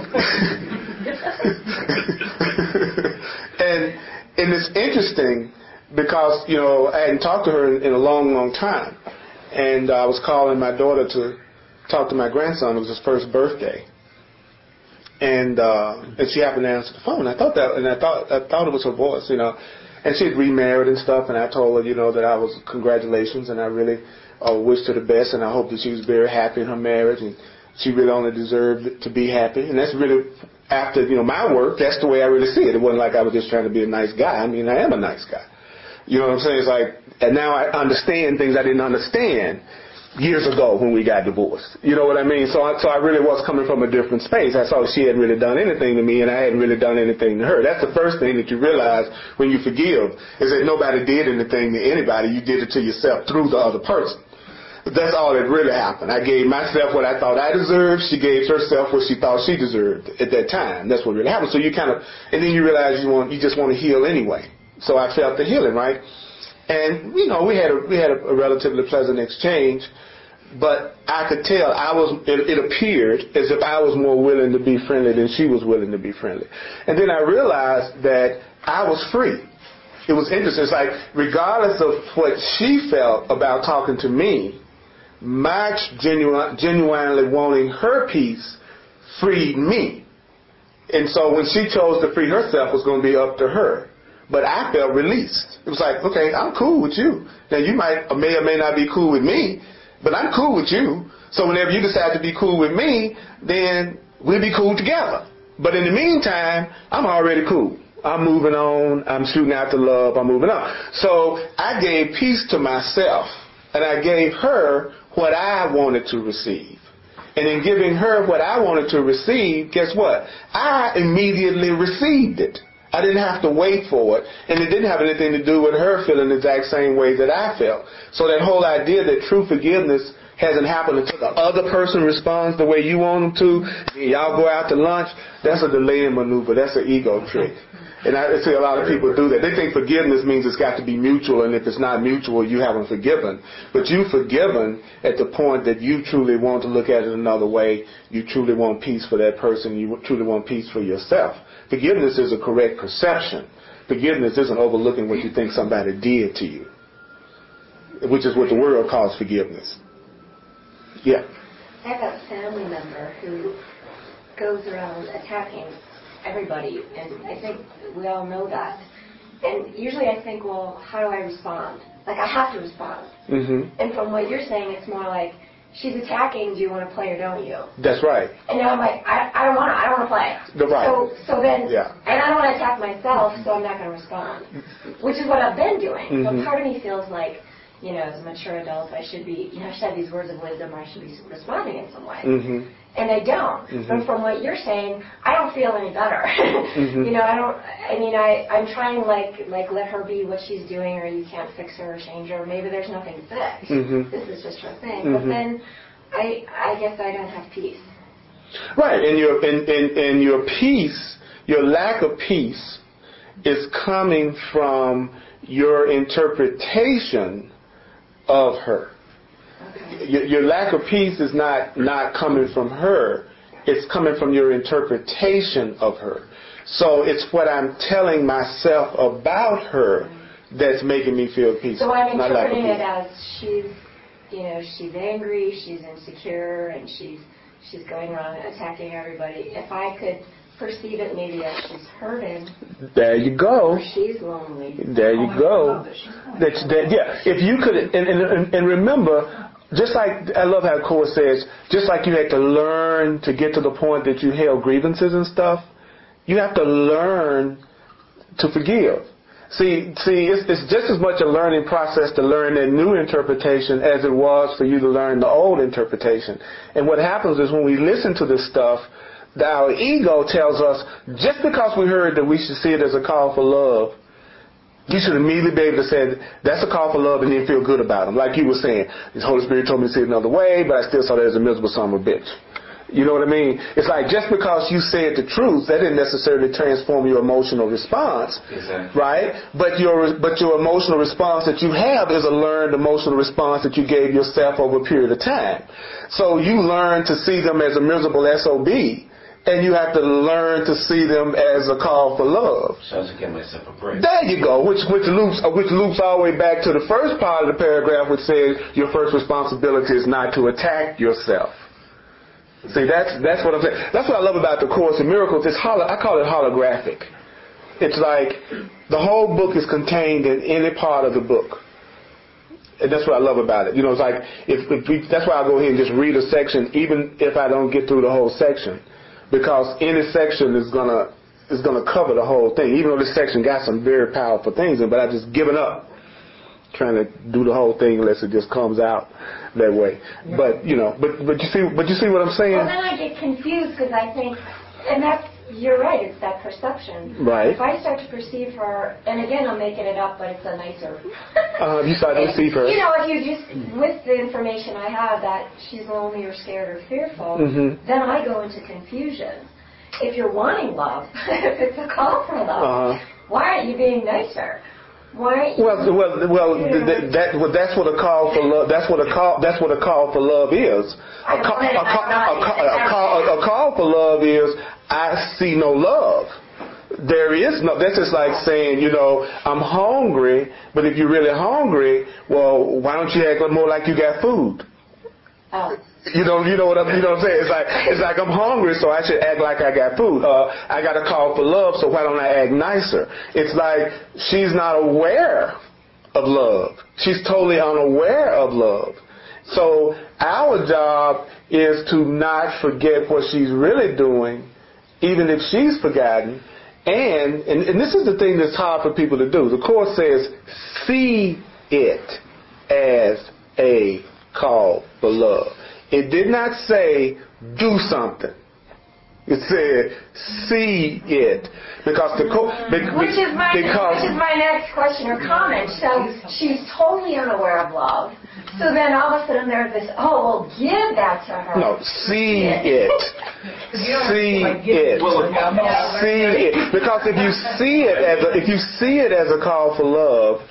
Speaker 1: and and it's interesting because you know I hadn't talked to her in, in a long, long time, and I was calling my daughter to talk to my grandson. It was his first birthday, and uh, and she happened to answer the phone. I thought that, and I thought I thought it was her voice, you know, and she had remarried and stuff, and I told her, you know, that I was congratulations, and I really. I wished her the best, and I hope that she was very happy in her marriage, and she really only deserved to be happy. And that's really, after, you know, my work, that's the way I really see it. It wasn't like I was just trying to be a nice guy. I mean, I am a nice guy. You know what I'm saying? It's like, and now I understand things I didn't understand years ago when we got divorced. You know what I mean? So I, so I really was coming from a different space. I saw she hadn't really done anything to me, and I hadn't really done anything to her. That's the first thing that you realize when you forgive, is that nobody did anything to anybody. You did it to yourself through the other person. That's all that really happened. I gave myself what I thought I deserved. She gave herself what she thought she deserved at that time. That's what really happened. So you kind of, and then you realize you want, you just want to heal anyway. So I felt the healing, right? And you know, we had a, we had a, a relatively pleasant exchange, but I could tell I was. It, it appeared as if I was more willing to be friendly than she was willing to be friendly. And then I realized that I was free. It was interesting. It's like regardless of what she felt about talking to me. My genuine, genuinely wanting her peace freed me. And so when she chose to free herself, it was going to be up to her. But I felt released. It was like, okay, I'm cool with you. Now you might or may or may not be cool with me, but I'm cool with you. So whenever you decide to be cool with me, then we'll be cool together. But in the meantime, I'm already cool. I'm moving on. I'm shooting out to love. I'm moving on. So I gave peace to myself, and I gave her what I wanted to receive. And in giving her what I wanted to receive, guess what? I immediately received it. I didn't have to wait for it, and it didn't have anything to do with her feeling the exact same way that I felt. So that whole idea that true forgiveness hasn't happened until the other person responds the way you want them to, and y'all go out to lunch, that's a delaying maneuver. That's an ego trick. And I see a lot of people do that. They think forgiveness means it's got to be mutual, and if it's not mutual, you haven't forgiven. But you've forgiven at the point that you truly want to look at it another way. You truly want peace for that person. You truly want peace for yourself. Forgiveness is a correct perception. Forgiveness isn't overlooking what you think somebody did to you, which is what the world calls forgiveness. Yeah.
Speaker 5: I have a family member who goes around attacking everybody, and I think we all know that. And usually I think, well, how do I respond? Like, I have to respond.
Speaker 1: Mm-hmm.
Speaker 5: And from what you're saying, it's more like, she's attacking, do you want to play or don't you?
Speaker 1: That's right.
Speaker 5: And now I'm like, I, I don't want to, I don't want to play.
Speaker 1: The right.
Speaker 5: So, so then,
Speaker 1: yeah.
Speaker 5: and I don't want to attack myself, so I'm not going to respond, which is what I've been doing.
Speaker 1: Mm-hmm.
Speaker 5: But part of me feels like, you know, as a mature adult, I should be, you know, I should have these words of wisdom, or I should be responding in some way.
Speaker 1: Mm-hmm.
Speaker 5: And I don't.
Speaker 1: Mm-hmm.
Speaker 5: But from what you're saying, I don't feel any better.
Speaker 1: mm-hmm.
Speaker 5: You know, I don't, I mean, I, I'm trying, like, like, let her be what she's doing, or you can't fix her or change her. Maybe there's nothing to fix.
Speaker 1: Mm-hmm.
Speaker 5: This is just her thing.
Speaker 1: Mm-hmm.
Speaker 5: But then, I, I guess I don't have peace.
Speaker 1: Right, and your, and, and, and your peace, your lack of peace is coming from your interpretation of her.
Speaker 5: Okay.
Speaker 1: Your, your lack of peace is not, not coming from her. It's coming from your interpretation of her. So it's what I'm telling myself about her that's making me feel peaceful.
Speaker 5: So I'm
Speaker 1: not lack of
Speaker 5: interpreting
Speaker 1: peace.
Speaker 5: it as she's, you know, she's angry, she's insecure, and she's she's going around attacking everybody. If I could perceive it maybe as she's hurting.
Speaker 1: There you go.
Speaker 5: Or she's lonely.
Speaker 1: There you go. That's, that, yeah. If you could, and, and, and remember, just like, I love how the Course says, just like you had to learn to get to the point that you held grievances and stuff, you have to learn to forgive. See, see, it's, it's just as much a learning process to learn that new interpretation as it was for you to learn the old interpretation. And what happens is when we listen to this stuff, our ego tells us, just because we heard that we should see it as a call for love, you should immediately be able to say, that's a call for love, and then feel good about them. Like you were saying, the Holy Spirit told me to see it another way, but I still saw that as a miserable son of a bitch. You know what I mean? It's like just because you said the truth, that didn't necessarily transform your emotional response,
Speaker 4: exactly.
Speaker 1: right? But your but your emotional response that you have is a learned emotional response that you gave yourself over a period of time. So you learn to see them as a miserable S O B, and you have to learn to see them as a call for love.
Speaker 4: So I was giving myself a break.
Speaker 1: There you go, which which loops which loops all the way back to the first part of the paragraph, which says your first responsibility is not to attack yourself. See, that's that's what I'm saying. That's what I love about the Course in Miracles. It's holo, I call it holographic. It's like the whole book is contained in any part of the book. And that's what I love about it. You know, it's like if, if we, that's why I go ahead and just read a section, even if I don't get through the whole section, because any section is gonna is gonna cover the whole thing. Even though this section got some very powerful things in it, but I've just given up trying to do the whole thing unless it just comes out that way. But you know, but but you see, but you see what I'm saying?
Speaker 5: Well, then I get confused because I think, and that's, you're right, it's that perception.
Speaker 1: Right.
Speaker 5: If I start to perceive her, and again I'm making it up, but it's a nicer.
Speaker 1: uh, you start to perceive her.
Speaker 5: You know, if you just, with the information I have that she's lonely or scared or fearful,
Speaker 1: mm-hmm.
Speaker 5: then I go into confusion. If you're wanting love, if it's a call for love,
Speaker 1: uh-huh.
Speaker 5: why aren't you being nicer? Why?
Speaker 1: Well, well, well. That, that well, that's what a call for love. That's what a call. That's what a call for love is. A call, a call, a call, a call, a call for love is I see no love. There is no. That's just like saying, you know, I'm hungry, but if you're really hungry, well, why don't you act more like you got food?
Speaker 5: Oh.
Speaker 1: You know, you know what I'm, you know what I'm saying? It's like, it's like I'm hungry, so I should act like I got food. Uh, I got a call for love, so why don't I act nicer? It's like she's not aware of love. She's totally unaware of love. So our job is to not forget what she's really doing, even if she's forgotten. And, and, and this is the thing that's hard for people to do. The Course says, see it as a call for love. It did not say, do something. It said, see it. Because the co- be-
Speaker 5: Which is my
Speaker 1: because
Speaker 5: which is my next question or comment. So she's totally unaware of love. So then all of a sudden there's this, oh, well, give that to her.
Speaker 1: No, see it. See it. See it. Because if you see it as a, if you see it as a call for love,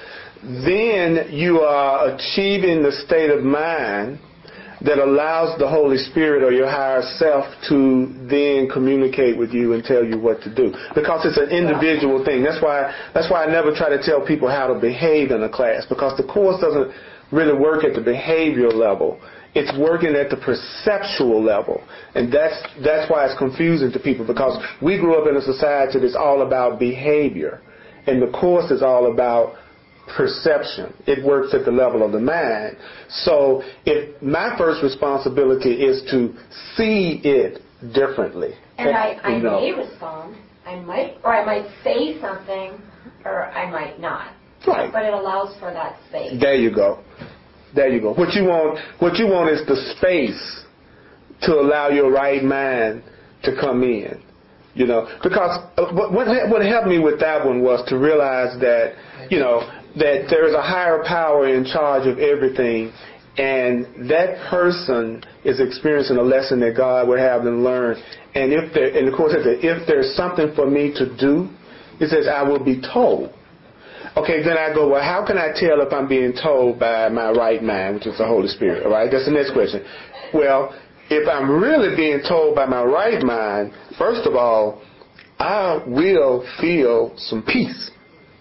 Speaker 1: then you are achieving the state of mind that allows the Holy Spirit or your higher self to then communicate with you and tell you what to do. Because it's an individual thing. That's why that's why I never try to tell people how to behave in a class, because the Course doesn't really work at the behavioral level. It's working at the perceptual level. And that's that's why it's confusing to people, because we grew up in a society that's all about behavior. And the Course is all about perception. It works at the level of the mind. So if my first responsibility is to see it differently.
Speaker 5: And I, I
Speaker 1: you know.
Speaker 5: may respond. I might, or I might say something, or I might not.
Speaker 1: Right.
Speaker 5: But it allows for that space.
Speaker 1: There you go. There you go. What you want, what you want is the space to allow your right mind to come in. You know, because what what helped me with that one was to realize that, you know, that there is a higher power in charge of everything, and that person is experiencing a lesson that God would have them learn. And if there, and of course, if there's something for me to do, it says I will be told. Okay, then I go, well, how can I tell if I'm being told by my right mind, which is the Holy Spirit? All right, that's the next question. Well, if I'm really being told by my right mind, first of all, I will feel some peace.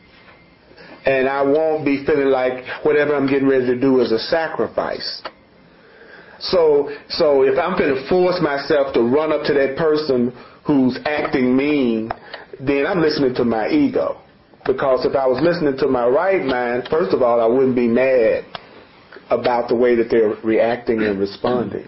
Speaker 1: And I won't be feeling like whatever I'm getting ready to do is a sacrifice. So, so if I'm going to force myself to run up to that person who's acting mean, then I'm listening to my ego. Because if I was listening to my right mind, first of all, I wouldn't be mad about the way that they're reacting and responding.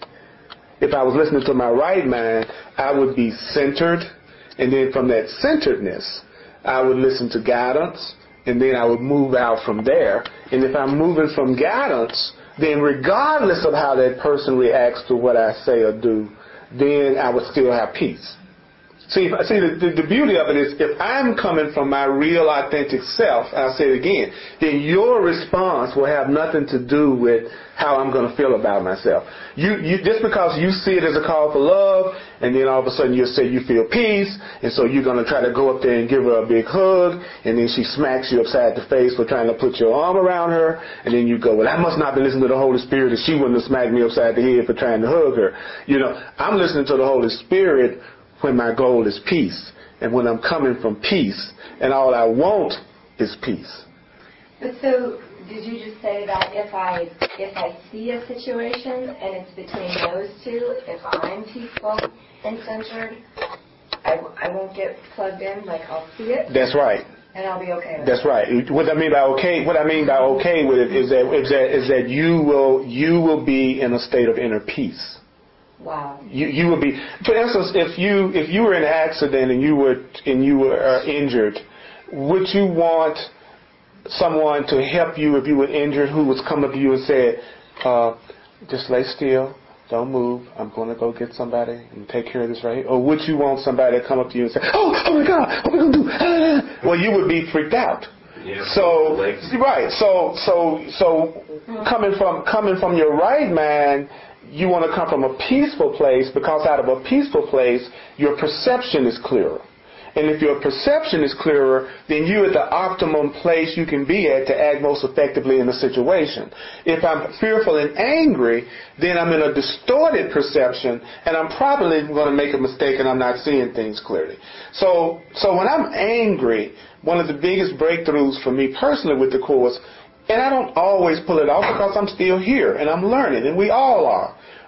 Speaker 1: If I was listening to my right mind, I would be centered, and then from that centeredness, I would listen to guidance, and then I would move out from there. And if I'm moving from guidance, then regardless of how that person reacts to what I say or do, then I would still have peace. See, see the, the, the beauty of it is, if I'm coming from my real authentic self, I'll say it again, then your response will have nothing to do with how I'm going to feel about myself. You, you, just because you see it as a call for love, and then all of a sudden you'll say you feel peace, and so you're going to try to go up there and give her a big hug, and then she smacks you upside the face for trying to put your arm around her, and then you go, well, I must not be listening to the Holy Spirit, and she wouldn't have smacked me upside the head for trying to hug her. You know, I'm listening to the Holy Spirit when my goal is peace, and when I'm coming from peace, and all I want is peace.
Speaker 5: But so, did you just say that if I if I see a situation and it's between those two, if I'm peaceful and centered, I, I won't get plugged in, like I'll see it?
Speaker 1: That's right.
Speaker 5: And I'll be okay with
Speaker 1: That's
Speaker 5: it.
Speaker 1: right. What I mean by okay, what I mean by okay with it is that is that is that you will you will be in a state of inner peace.
Speaker 5: Wow.
Speaker 1: You you would be, for instance, if you if you were in an accident and you were and you were uh, injured, would you want someone to help you if you were injured who was come up to you and said, uh, "Just lay still, don't move. I'm going to go get somebody and take care of this right here"? Or would you want somebody to come up to you and say, "Oh, oh my God, what are we going to do?" Ah. Well, you would be freaked out.
Speaker 4: Yeah,
Speaker 1: so right. So so so coming from coming from your right mind, you want to come from a peaceful place, because out of a peaceful place, your perception is clearer. And if your perception is clearer, then you're at the optimum place you can be at to act most effectively in a situation. If I'm fearful and angry, then I'm in a distorted perception, and I'm probably going to make a mistake and I'm not seeing things clearly. So, so when I'm angry, one of the biggest breakthroughs for me personally with the Course, and I don't always pull it off because I'm still here and I'm learning, and we all are.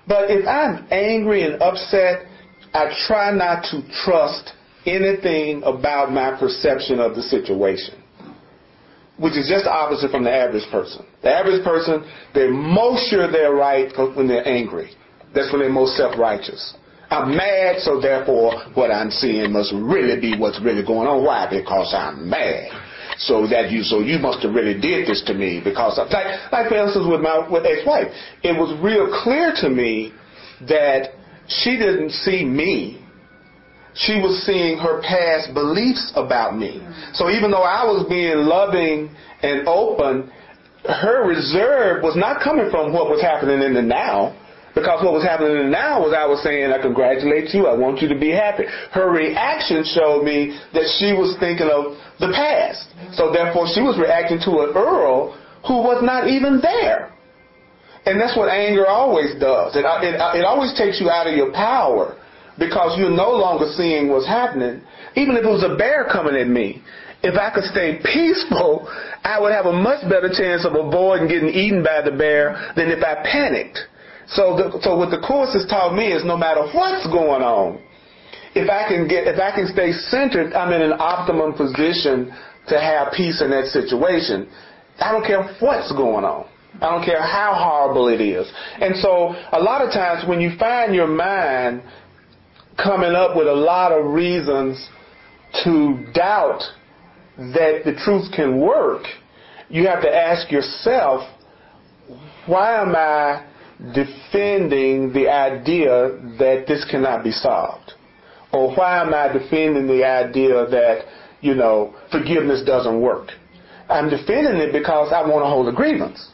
Speaker 1: But if I'm angry and upset, I try not to trust anything about my perception of the situation, which is just the opposite from the average person. The average person, they're most sure they're right when they're angry. That's when they're most self-righteous. I'm mad, so therefore what I'm seeing must really be what's really going on. Why? Because I'm mad. So that you, so you must have really did this to me because of, like, like for instance with my with ex-wife, it was real clear to me that she didn't see me. She was seeing her past beliefs about me. So even though I was being loving and open, her reserve was not coming from what was happening in the now. Because what was happening in the now was I was saying, I congratulate you, I want you to be happy. Her reaction showed me that she was thinking of the past. So therefore she was reacting to an Earl who was not even there. And that's what anger always does. It, it, it always takes you out of your power because you're no longer seeing what's happening. Even if it was a bear coming at me, if I could stay peaceful, I would have a much better chance of avoiding getting eaten by the bear than if I panicked. So, the, so what the Course has taught me is no matter what's going on, if I can get, if I can stay centered, I'm in an optimum position to have peace in that situation. I don't care what's going on. I don't care how horrible it is. And so a lot of times when you find your mind coming up with a lot of reasons to doubt that the truth can work, you have to ask yourself, why am I defending the idea that this cannot be solved? Or why am I defending the idea that, you know, forgiveness doesn't work? I'm defending it because I want to hold a grievance.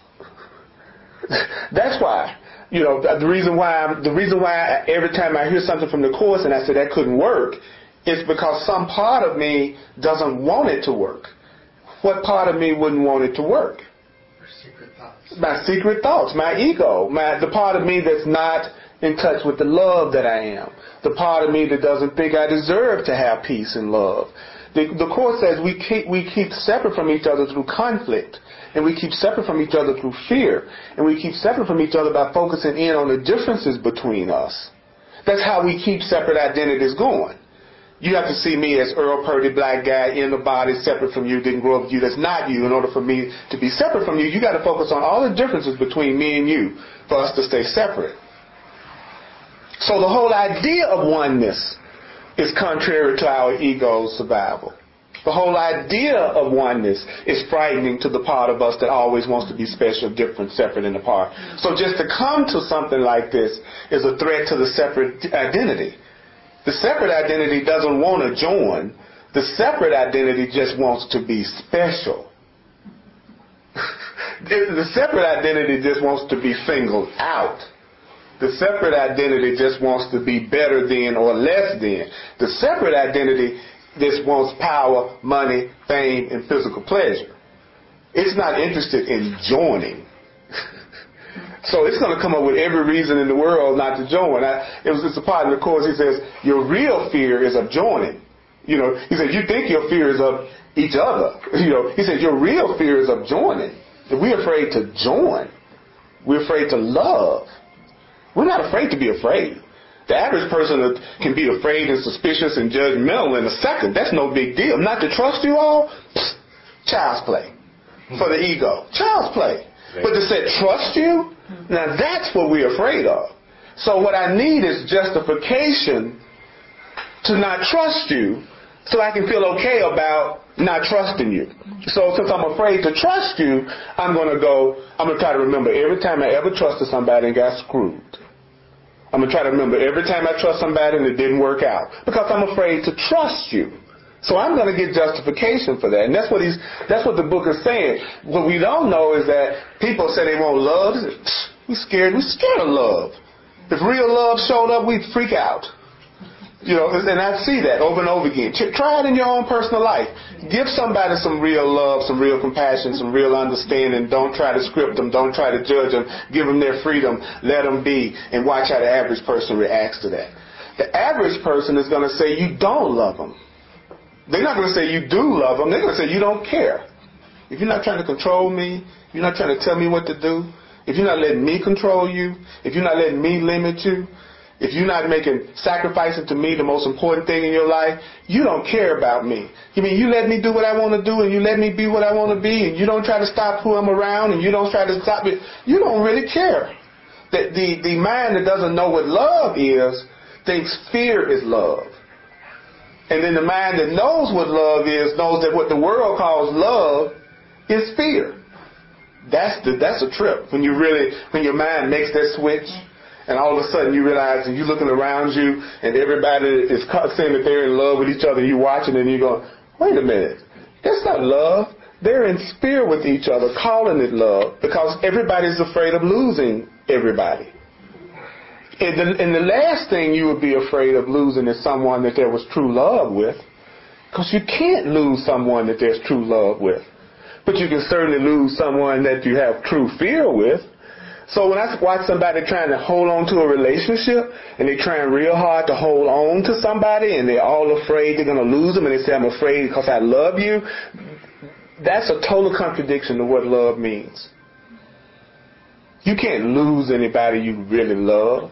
Speaker 1: That's why. You know, the reason why I'm, the reason why I, every time I hear something from the Course and I say that couldn't work, is because some part of me doesn't want it to work. What part of me wouldn't want it to work?
Speaker 2: Secret thoughts.
Speaker 1: My secret thoughts, my ego, my the part of me that's not in touch with the love that I am, the part of me that doesn't think I deserve to have peace and love. The, the Course says we keep we keep separate from each other through conflict, and we keep separate from each other through fear, and we keep separate from each other by focusing in on the differences between us. That's how we keep separate identities going. You have to see me as Earl Purdy, black guy, in the body, separate from you, didn't grow up with you, that's not you. In order for me to be separate from you, you got to focus on all the differences between me and you for us to stay separate. So the whole idea of oneness is contrary to our ego's survival. The whole idea of oneness is frightening to the part of us that always wants to be special, different, separate, and apart. So just to come to something like this is a threat to the separate identity. The separate identity doesn't want to join. The separate identity just wants to be special. The separate identity just wants to be singled out. The separate identity just wants to be better than or less than. The separate identity just wants power, money, fame, and physical pleasure. It's not interested in joining. So it's going to come up with every reason in the world not to join. I, it was just a part of the Course. He says, your real fear is of joining. You know, he said, you think your fear is of each other. You know, he said, your real fear is of joining. If we're afraid to join, we're afraid to love. We're not afraid to be afraid. The average person can be afraid and suspicious and judgmental in a second. That's no big deal. Not to trust you all, pfft, child's play for the ego. Child's play. But to say trust you, now that's what we're afraid of. So what I need is justification to not trust you so I can feel okay about not trusting you. So since I'm afraid to trust you, I'm going to go, I'm going to try to remember every time I ever trusted somebody and got screwed. I'm going to try to remember every time I trust somebody and it didn't work out. Because I'm afraid to trust you. So I'm going to get justification for that. And that's what he's, that's what the book is saying. What we don't know is that people say they want love. We're scared. We're scared of love. If real love showed up, we'd freak out. You know, and I see that over and over again. Try it in your own personal life. Give somebody some real love, some real compassion, some real understanding. Don't try to script them. Don't try to judge them. Give them their freedom. Let them be. And watch how the average person reacts to that. The average person is going to say you don't love them. They're not going to say you do love them. They're going to say you don't care. If you're not trying to control me, you're not trying to tell me what to do, if you're not letting me control you, if you're not letting me limit you, if you're not making sacrificing to me the most important thing in your life, you don't care about me. You mean you let me do what I want to do and you let me be what I want to be and you don't try to stop who I'm around and you don't try to stop it. You don't really care. The, the, the mind that doesn't know what love is thinks fear is love. And then the mind that knows what love is knows that what the world calls love is fear. That's the, that's a trip when you really, when your mind makes that switch. And all of a sudden you realize and you're looking around you and everybody is saying that they're in love with each other and you're watching and you're going, wait a minute, that's not love. They're in spirit with each other, calling it love because everybody's afraid of losing everybody. And the, and the last thing you would be afraid of losing is someone that there was true love with, because you can't lose someone that there's true love with. But you can certainly lose someone that you have true fear with. So when I watch somebody trying to hold on to a relationship and they're trying real hard to hold on to somebody and they're all afraid they're going to lose them and they say, I'm afraid because I love you, that's a total contradiction to what love means. You can't lose anybody you really love.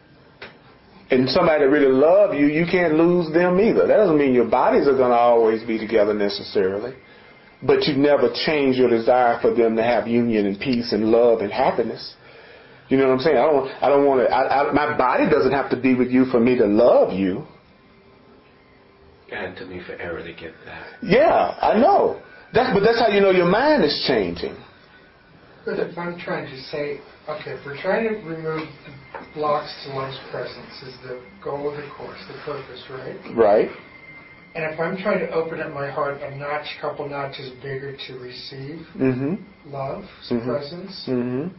Speaker 1: And somebody that really loves you, you can't lose them either. That doesn't mean your bodies are going to always be together necessarily. But you never change your desire for them to have union and peace and love and happiness. You know what I'm saying? I don't. I don't want to. I, I, my body doesn't have to be with you for me to love you.
Speaker 4: God, it took me forever to get that.
Speaker 1: Yeah, I know. That's but that's how you know your mind is changing.
Speaker 2: But if I'm trying to say, okay, if we're trying to remove the blocks to love's presence, is the goal of the course, the purpose, right?
Speaker 1: Right.
Speaker 2: And if I'm trying to open up my heart a notch, couple notches bigger to receive
Speaker 1: Mm-hmm.
Speaker 2: love,
Speaker 1: Mm-hmm.
Speaker 2: presence,
Speaker 1: Mm-hmm.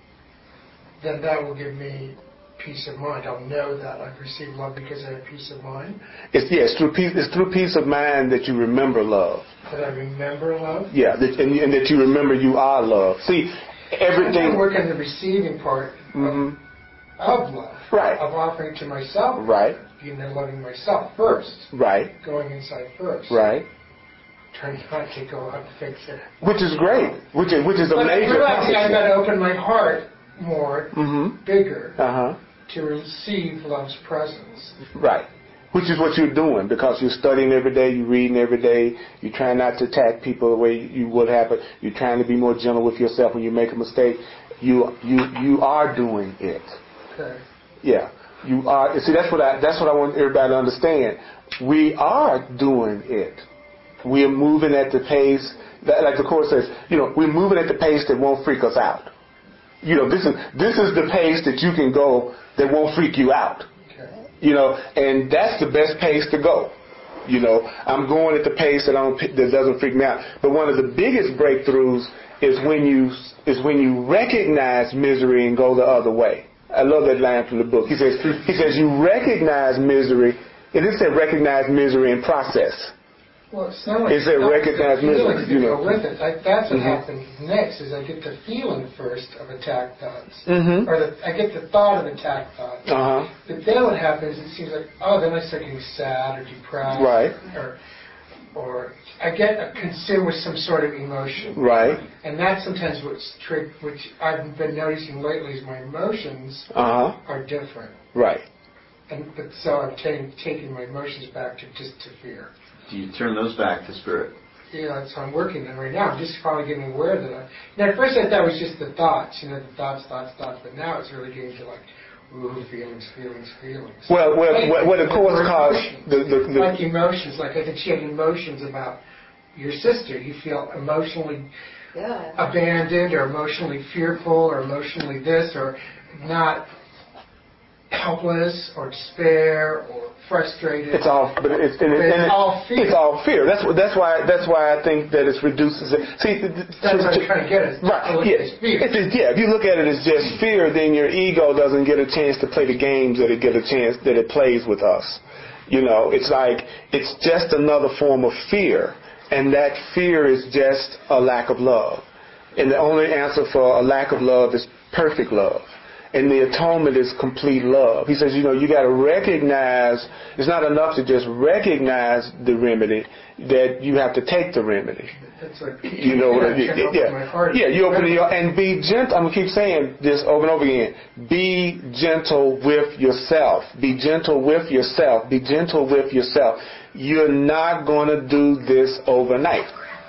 Speaker 2: then that will give me peace of mind. I'll know that I've received love because I have peace of mind.
Speaker 1: It's yeah, it's through peace. It's through peace of mind that you remember love.
Speaker 2: That I remember love.
Speaker 1: Yeah, that, and, and that you remember you are love. See, everything.
Speaker 2: I work on the receiving part
Speaker 1: Mm-hmm.
Speaker 2: of, of love.
Speaker 1: Right.
Speaker 2: Of offering to myself.
Speaker 1: Right.
Speaker 2: Being there, loving myself first.
Speaker 1: Right.
Speaker 2: Going inside first.
Speaker 1: Right.
Speaker 2: Trying not to go out and fix it.
Speaker 1: Which is great. Which is which is a
Speaker 2: but
Speaker 1: major
Speaker 2: realizing I've got
Speaker 1: accomplishment.
Speaker 2: to open my heart more,
Speaker 1: Mm-hmm.
Speaker 2: bigger,
Speaker 1: Uh huh.
Speaker 2: to receive love's presence.
Speaker 1: Right. Which is what you're doing because you're studying every day, you're reading every day, you're trying not to attack people the way you would have it, you're trying to be more gentle with yourself when you make a mistake. You you you are doing it.
Speaker 2: Okay.
Speaker 1: Yeah. You are. See, that's what I that's what I want everybody to understand. We are doing it. We are moving at the pace that, like the Course says, you know, we're moving at the pace that won't freak us out. You know, this is this is the pace that you can go that won't freak you out.
Speaker 2: Okay.
Speaker 1: You know, and that's the best pace to go. You know, I'm going at the pace that I don't that doesn't freak me out. But one of the biggest breakthroughs is when you is when you recognize misery and go the other way. I love that line from the book. He says he says you recognize misery. It didn't say recognize misery and process.
Speaker 2: Well, it's not like
Speaker 1: It said recognize misery. You know,
Speaker 2: go with it. Like, that's what
Speaker 1: Mm-hmm.
Speaker 2: happens next. Is I get the feeling first of attack thoughts,
Speaker 1: Mm-hmm.
Speaker 2: or the, I get the thought of attack thoughts.
Speaker 1: Uh huh.
Speaker 2: But then what happens? It seems like, oh, then I start getting sad or depressed,
Speaker 1: Right.
Speaker 2: Or, or I get consumed with some sort of emotion.
Speaker 1: Right.
Speaker 2: And that's sometimes what's trick, which I've been noticing lately is my emotions
Speaker 1: Uh huh.
Speaker 2: are different.
Speaker 1: Right.
Speaker 2: And but so I'm taking taking my emotions back to just to fear.
Speaker 6: Do you turn those back to spirit?
Speaker 2: You know, that's how I'm working on right now. I'm just finally getting aware that I. You know, at first I thought it was just the thoughts, you know, the thoughts, thoughts, thoughts. But now it's really getting to like, ooh, feelings, feelings, feelings.
Speaker 1: Well, well,
Speaker 2: Like,
Speaker 1: what, what the
Speaker 2: like
Speaker 1: Course
Speaker 2: emotions.
Speaker 1: calls the, the, the
Speaker 2: Like emotions, like I think she had emotions about your sister. You feel emotionally
Speaker 5: Good.
Speaker 2: abandoned or emotionally fearful or emotionally this or not helpless or despair or frustrated.
Speaker 1: It's all, but it's, and it,
Speaker 2: But it's
Speaker 1: and it,
Speaker 2: all fear.
Speaker 1: It's all fear. That's what. That's why. That's why I think that it reduces it. See, th- th-
Speaker 2: That's what
Speaker 1: to-
Speaker 2: I'm trying to get at.
Speaker 1: Right.
Speaker 2: To look
Speaker 1: Yeah.
Speaker 2: at it as fear.
Speaker 1: It's just- yeah. If you look at it as just fear, then your ego doesn't get a chance to play the games that it get a chance that it plays with us. You know, it's like it's just another form of fear, and that fear is just a lack of love. And the only answer for a lack of love is perfect love. And the atonement is complete love. He says, you know, you got to recognize, it's not enough to just recognize the remedy, that you have to take the remedy.
Speaker 2: That's like,
Speaker 1: You know what I mean?
Speaker 2: yeah,
Speaker 1: Yeah, yeah. You open your and be gentle. I'm gonna keep saying this over and over again. Be gentle with yourself. Be gentle with yourself. Be gentle with yourself. You're not gonna do this overnight.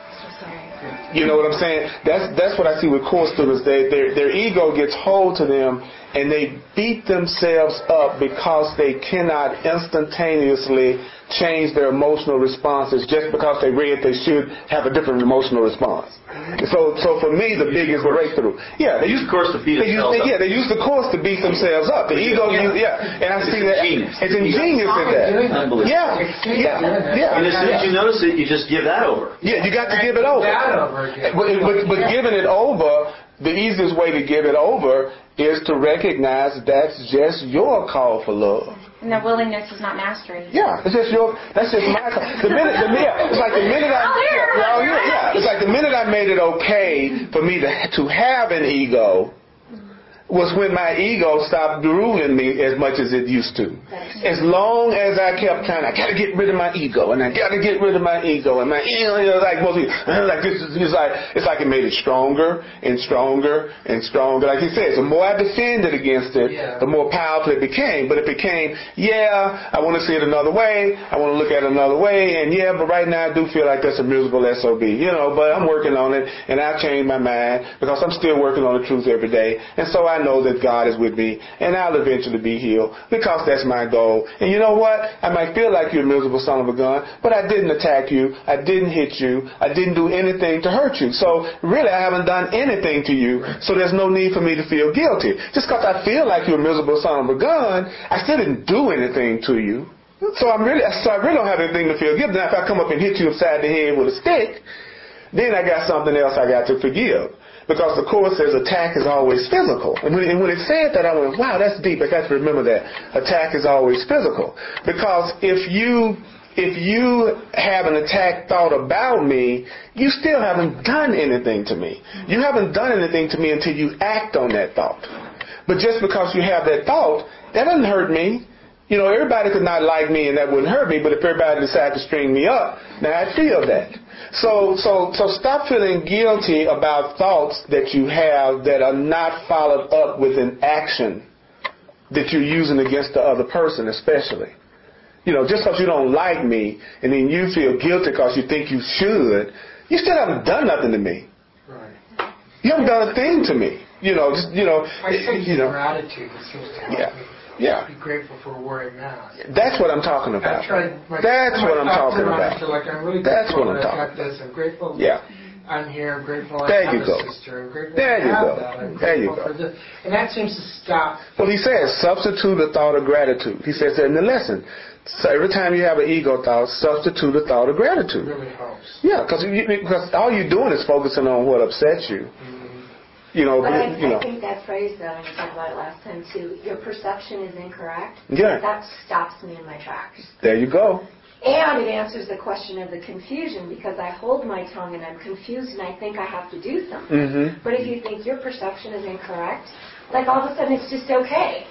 Speaker 1: You know what I'm saying? That's that's what I see with core students. They, their their ego gets hold to them, and they beat themselves up because they cannot instantaneously change their emotional responses just because they read they should have a different emotional response. So so for me, the biggest breakthrough. Yeah, they use
Speaker 6: the course to beat
Speaker 1: they use,
Speaker 6: themselves
Speaker 1: they,
Speaker 6: up.
Speaker 1: Yeah, they use the course to beat themselves up. The ego,
Speaker 2: Yeah.
Speaker 1: use, yeah. And I
Speaker 6: It's
Speaker 1: see that.
Speaker 6: ingenious.
Speaker 1: It's ingenious in that.
Speaker 6: Unbelievable.
Speaker 1: Yeah, yeah, yeah.
Speaker 6: And as soon as
Speaker 1: yeah.
Speaker 6: you notice it, you just give that over.
Speaker 1: Yeah, you got to give it over.
Speaker 2: That over again.
Speaker 1: But, but, but giving it over, the easiest way to give it over is to recognize that's just your call for love.
Speaker 7: And their willingness is not mastery.
Speaker 1: Yeah, it's just your. That's just my. The minute, the minute, it's like the minute I.
Speaker 7: Oh, here,
Speaker 1: yeah, oh, yeah, yeah. It's like the minute I made it okay for me to to have an ego, was when my ego stopped ruling me as much as it used to. As long as I kept trying, I gotta get rid of my ego, and I gotta get rid of my ego, and my ego, you know, like most people, like this is it's like it's like it made it stronger and stronger and stronger. Like he says, the more I defended against it,
Speaker 2: Yeah.
Speaker 1: the more powerful it became. But it became, yeah, I want to see it another way, I want to look at it another way, and yeah, but right now I do feel like that's a miserable S O B, you know. But I'm working on it, and I've changed my mind because I'm still working on the truth every day, and so I know that God is with me, and I'll eventually be healed because that's my goal. And you know what? I might feel like you're a miserable son of a gun, but I didn't attack you. I didn't hit you. I didn't do anything to hurt you. So really, I haven't done anything to you, so there's no need for me to feel guilty. Just because I feel like you're a miserable son of a gun, I still didn't do anything to you. So I'm really, so I really don't have anything to feel guilty. Now, if I come up and hit you upside the head with a stick, then I got something else I got to forgive. Because the Course says attack is always physical. And when, and when it said that, I went, wow, that's deep. I got to remember that. Attack is always physical. Because if you if you have an attack thought about me, you still haven't done anything to me. You haven't done anything to me until you act on that thought. But just because you have that thought, that doesn't hurt me. You know, everybody could not like me and that wouldn't hurt me, but if everybody decided to string me up, now I'd feel that. So, so, so stop feeling guilty about thoughts that you have that are not followed up with an action that you're using against the other person, especially. You know, just because you don't like me and then you feel guilty because you think you should, you still haven't done nothing to me.
Speaker 2: Right.
Speaker 1: You haven't done a thing to me. You know, just, you know,
Speaker 2: I think
Speaker 1: you know.
Speaker 2: gratitude that seems to help
Speaker 1: Yeah.
Speaker 2: me.
Speaker 1: Yeah.
Speaker 2: Be grateful for where I'm at.
Speaker 1: That's what I'm talking about.
Speaker 2: I tried my,
Speaker 1: That's
Speaker 2: my
Speaker 1: what I'm
Speaker 2: thoughts
Speaker 1: talking
Speaker 2: around
Speaker 1: about.
Speaker 2: it, so like I'm really
Speaker 1: That's
Speaker 2: grateful
Speaker 1: what I'm
Speaker 2: that
Speaker 1: talking
Speaker 2: I've got this. I'm grateful
Speaker 1: Yeah.
Speaker 2: I'm here. I'm grateful I
Speaker 1: There
Speaker 2: have
Speaker 1: you
Speaker 2: a
Speaker 1: go.
Speaker 2: sister. I'm grateful
Speaker 1: There
Speaker 2: I
Speaker 1: you
Speaker 2: have
Speaker 1: go.
Speaker 2: that. I'm
Speaker 1: There you
Speaker 2: grateful
Speaker 1: go.
Speaker 2: for this. And that seems to stop.
Speaker 1: Well, he says, substitute a thought of gratitude. He says that in the lesson. So every time you have an ego thought, substitute a thought of gratitude.
Speaker 2: Really helps.
Speaker 1: Yeah, because because all you're doing is focusing on what upsets you. You know,
Speaker 5: But I,
Speaker 1: you know.
Speaker 5: I think that phrase, though, and you talked about it last time, too, your perception is incorrect.
Speaker 1: Yeah.
Speaker 5: That stops me in my tracks.
Speaker 1: There you go.
Speaker 5: And it answers the question of the confusion, because I hold my tongue and I'm confused and I think I have to do something.
Speaker 1: Mm-hmm.
Speaker 5: But if you think your perception is incorrect, like all of a sudden it's just okay.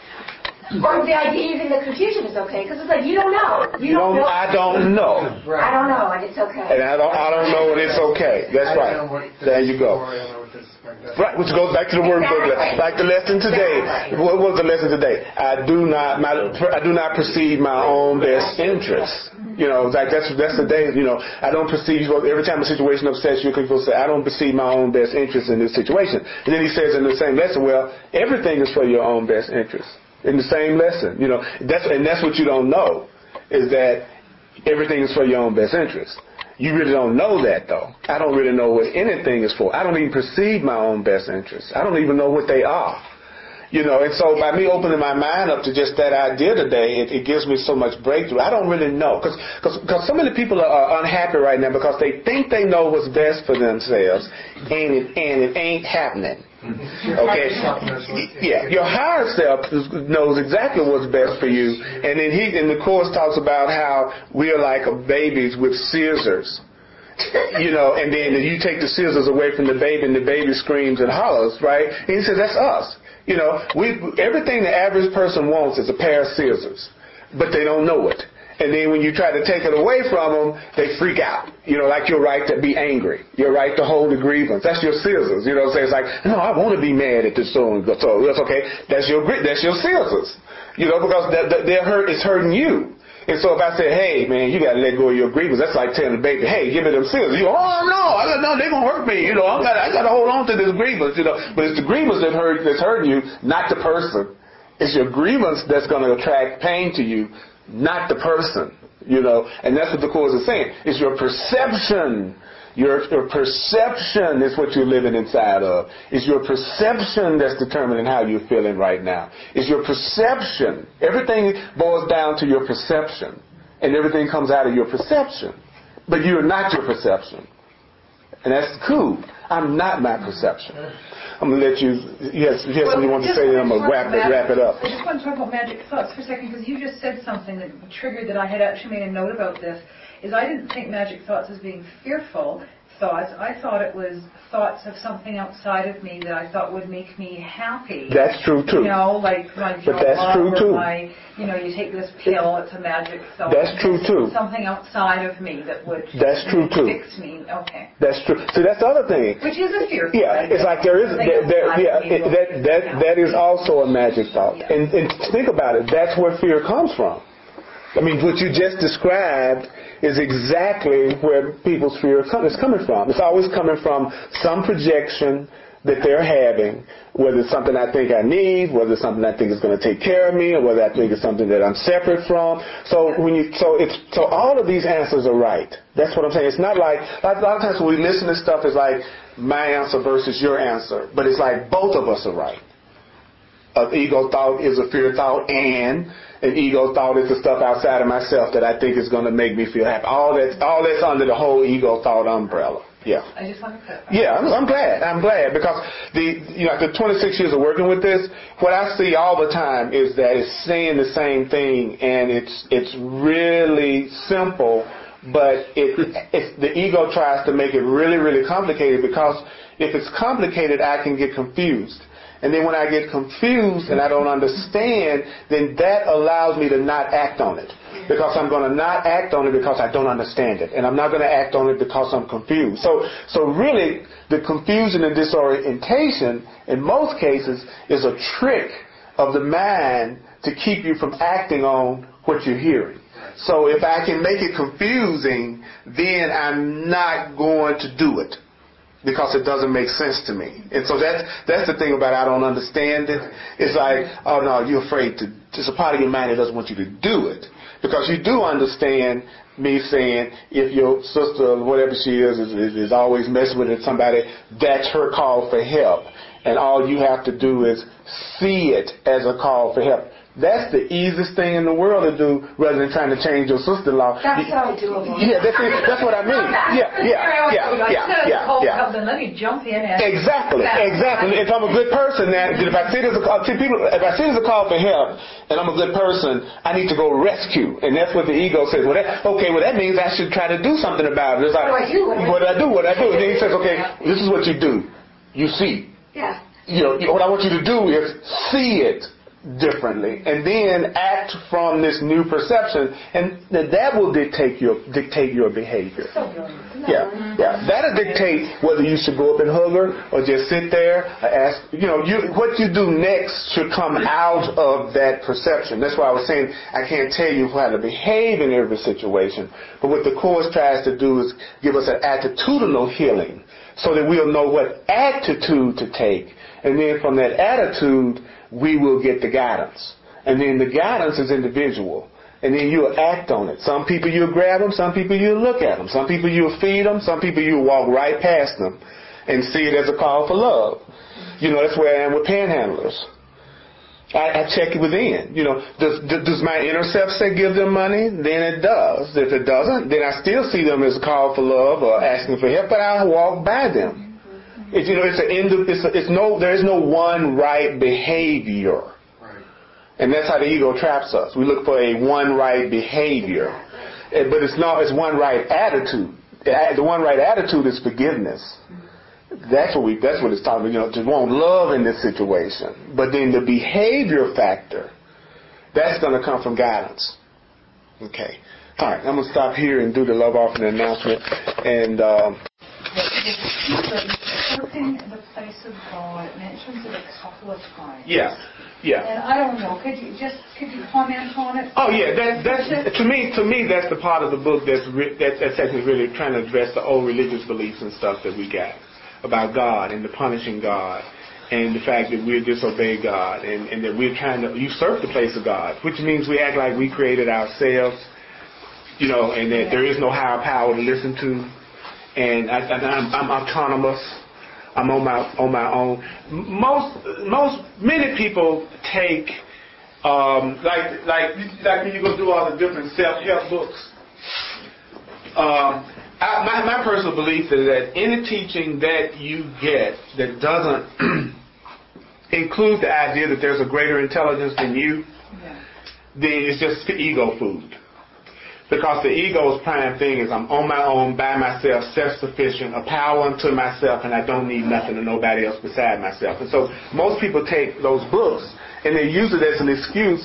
Speaker 5: Or the idea, even the confusion is okay, because it's like you don't know. You,
Speaker 1: You
Speaker 5: don't,
Speaker 1: don't,
Speaker 5: know.
Speaker 1: I don't know.
Speaker 2: Right.
Speaker 5: I don't know, and it's okay.
Speaker 1: And I don't I don't know, and it's okay. That's
Speaker 2: I
Speaker 1: right.
Speaker 2: don't know what this
Speaker 1: There
Speaker 2: is
Speaker 1: you go.
Speaker 2: for, I don't know what this is like that.
Speaker 1: Right, which goes back to the word book, like the lesson today. What was the lesson today? I do not, my, I do not perceive my own best interest. You know, like that's that's the day. You know, I don't perceive. Every time a situation upsets you, people say, I don't perceive my own best interest in this situation. And then he says in the same lesson, well, everything is for your own best interest. In the same lesson, you know, that's and that's what you don't know, is that everything is for your own best interest. You really don't know that, though. I don't really know what anything is for. I don't even perceive my own best interests. I don't even know what they are. You know, and so by me opening my mind up to just that idea today, it, it gives me so much breakthrough. I don't really know. Because because so many people are, are unhappy right now because they think they know what's best for themselves, and it, and it ain't happening. Okay? Yeah, your higher self knows exactly what's best for you. And then he, in the Course, talks about how we are like babies with scissors. You know, and then you take the scissors away from the baby and the baby screams and hollers, right? And he says, that's us. You know, we everything the average person wants is a pair of scissors, but they don't know it. And then when you try to take it away from them, they freak out. You know, like your right to be angry, your right to hold a grievance. That's your scissors. You know, so it's like, no, I want to be mad at this so and so. That's okay. That's your that's your scissors. You know, because that, that their hurt is hurting you. And so if I say, hey, man, you got to let go of your grievance, that's like telling the baby, hey, give me them scissors. You go, oh, no, I got, no, they're going to hurt me. You know, I got I got to hold on to this grievance. You know, but it's the grievance that hurt, that's hurting you, not the person. It's your grievance that's going to attract pain to you, not the person. You know, and that's what the Course is saying. It's your perception. Your, your perception is what you're living inside of. It's your perception that's determining how you're feeling right now. It's your perception. Everything boils down to your perception. And everything comes out of your perception. But you're not your perception. And that's cool. I'm not my perception. I'm going to let you, yes, yes,
Speaker 8: well,
Speaker 1: you want to say, I'm going to wrap it, wrap it up.
Speaker 8: I just want to talk about magic thoughts for a second, because you just said something that triggered that I had actually made a note about this, is I didn't think magic thoughts as being fearful thoughts. I thought it was thoughts of something outside of me that I thought would make me happy.
Speaker 1: That's true, too.
Speaker 8: You know, like my job,
Speaker 1: but that's true,
Speaker 8: or
Speaker 1: too.
Speaker 8: my, you know, you take this pill, it's a magic thought.
Speaker 1: That's true, too.
Speaker 8: Something outside of me that would
Speaker 1: that's true, too.
Speaker 8: fix me. Okay.
Speaker 1: That's true. So that's the other thing.
Speaker 8: Which is a fear.
Speaker 1: Yeah, it's like there is, there, there, yeah, it, that, that, that is also a magic thought.
Speaker 8: Yeah.
Speaker 1: And, and think about it, that's where fear comes from. I mean, what you just described is exactly where people's fear is coming from. It's always coming from some projection that they're having, whether it's something I think I need, whether it's something I think is going to take care of me, or whether I think it's something that I'm separate from. So when you, so it's, so all of these answers are right. That's what I'm saying. It's not like, a lot of times when we listen to stuff, it's like my answer versus your answer, but it's like both of us are right. An ego thought is a fear thought, and an ego thought is the stuff outside of myself that I think is going to make me feel happy. All that's all that's under the whole ego thought umbrella. Yeah.
Speaker 8: I just want to clarify.
Speaker 1: Yeah, I'm, I'm glad. I'm glad because the you know the twenty-six years of working with this, what I see all the time is that it's saying the same thing, and it's it's really simple, but it it's, the ego tries to make it really really complicated, because if it's complicated, I can get confused. And then when I get confused and I don't understand, then that allows me to not act on it. Because I'm going to not act on it because I don't understand it. And I'm not going to act on it because I'm confused. So so really, the confusion and disorientation, in most cases, is a trick of the mind to keep you from acting on what you're hearing. So if I can make it confusing, then I'm not going to do it, because it doesn't make sense to me. And so that's, that's the thing about I don't understand it. It's like, oh no, you're afraid to, it's a part of your mind that doesn't want you to do it. Because you do understand me saying, if your sister, whatever she is, is, is, is always messing with somebody, that's her call for help. And all you have to do is see it as a call for help. That's the easiest thing in the world to do, rather than trying to change your sister-in-law.
Speaker 5: That's so doable.
Speaker 1: Yeah, that's, it. That's what I mean. Yeah, yeah, yeah, yeah, yeah, yeah.
Speaker 8: Then let me jump in and
Speaker 1: exactly, exactly. If I'm a good person, now, if I see it as a call, people, if I see it as a call for help, and I'm a good person, I need to go rescue, and that's what the ego says. Well, that, okay, well that means I should try to do something about it. It's like,
Speaker 5: what do I do?
Speaker 1: What do I do? What do I do? And then he says, okay, this is what you do. You see.
Speaker 5: Yeah.
Speaker 1: You know, what I want you to do is see it differently, and then act from this new perception, and that will dictate your dictate your behavior.
Speaker 5: So brilliant.
Speaker 1: Yeah, yeah. That'll dictate whether you should go up and hug her or just sit there. Ask, you know, you, what you do next should come out of that perception. That's why I was saying I can't tell you how to behave in every situation, but what the Course tries to do is give us an attitudinal healing, so that we'll know what attitude to take, and then from that attitude we will get the guidance. And then the guidance is individual. And then you'll act on it. Some people you'll grab them, some people you'll look at them. Some people you'll feed them, some people you'll walk right past them and see it as a call for love. You know, that's where I am with panhandlers. I, I check it within. You know, does, does my inner self say give them money? Then it does. If it doesn't, then I still see them as a call for love or asking for help, but I walk by them. It's, you know, it's, a, it's, a, it's no, there is no one right behavior. Right. And that's how the ego traps us. We look for a one right behavior. But it's not, it's one right attitude. The one right attitude is forgiveness. That's what we. That's what it's talking about. You know, to want love in this situation. But then the behavior factor, that's going to come from guidance. Okay. All right. I'm going to stop here and do the love offering announcement. And um,
Speaker 8: usurping the place of God, it mentions it a couple of times.
Speaker 1: yeah, yeah.
Speaker 8: And I don't know. Could you just could you comment on it?
Speaker 1: Oh yeah, that that's to me. To me, that's the part of the book that's re- that, that's actually really trying to address the old religious beliefs and stuff that we got about God and the punishing God, and the fact that we disobey God, and, and that we're trying to usurp the place of God, which means we act like we created ourselves, you know, and that there is no higher power to listen to, and I, I'm, I'm autonomous. I'm on my on my own. Most most many people take um, like like like when you go through all the different self-help books. Um, I, my my personal belief is that any teaching that you get that doesn't include the idea that there's a greater intelligence than you, yeah. then it's just ego food. Because the ego's prime thing is I'm on my own, by myself, self-sufficient, a power unto myself, and I don't need nothing to nobody else beside myself. And so most people take those books and they use it as an excuse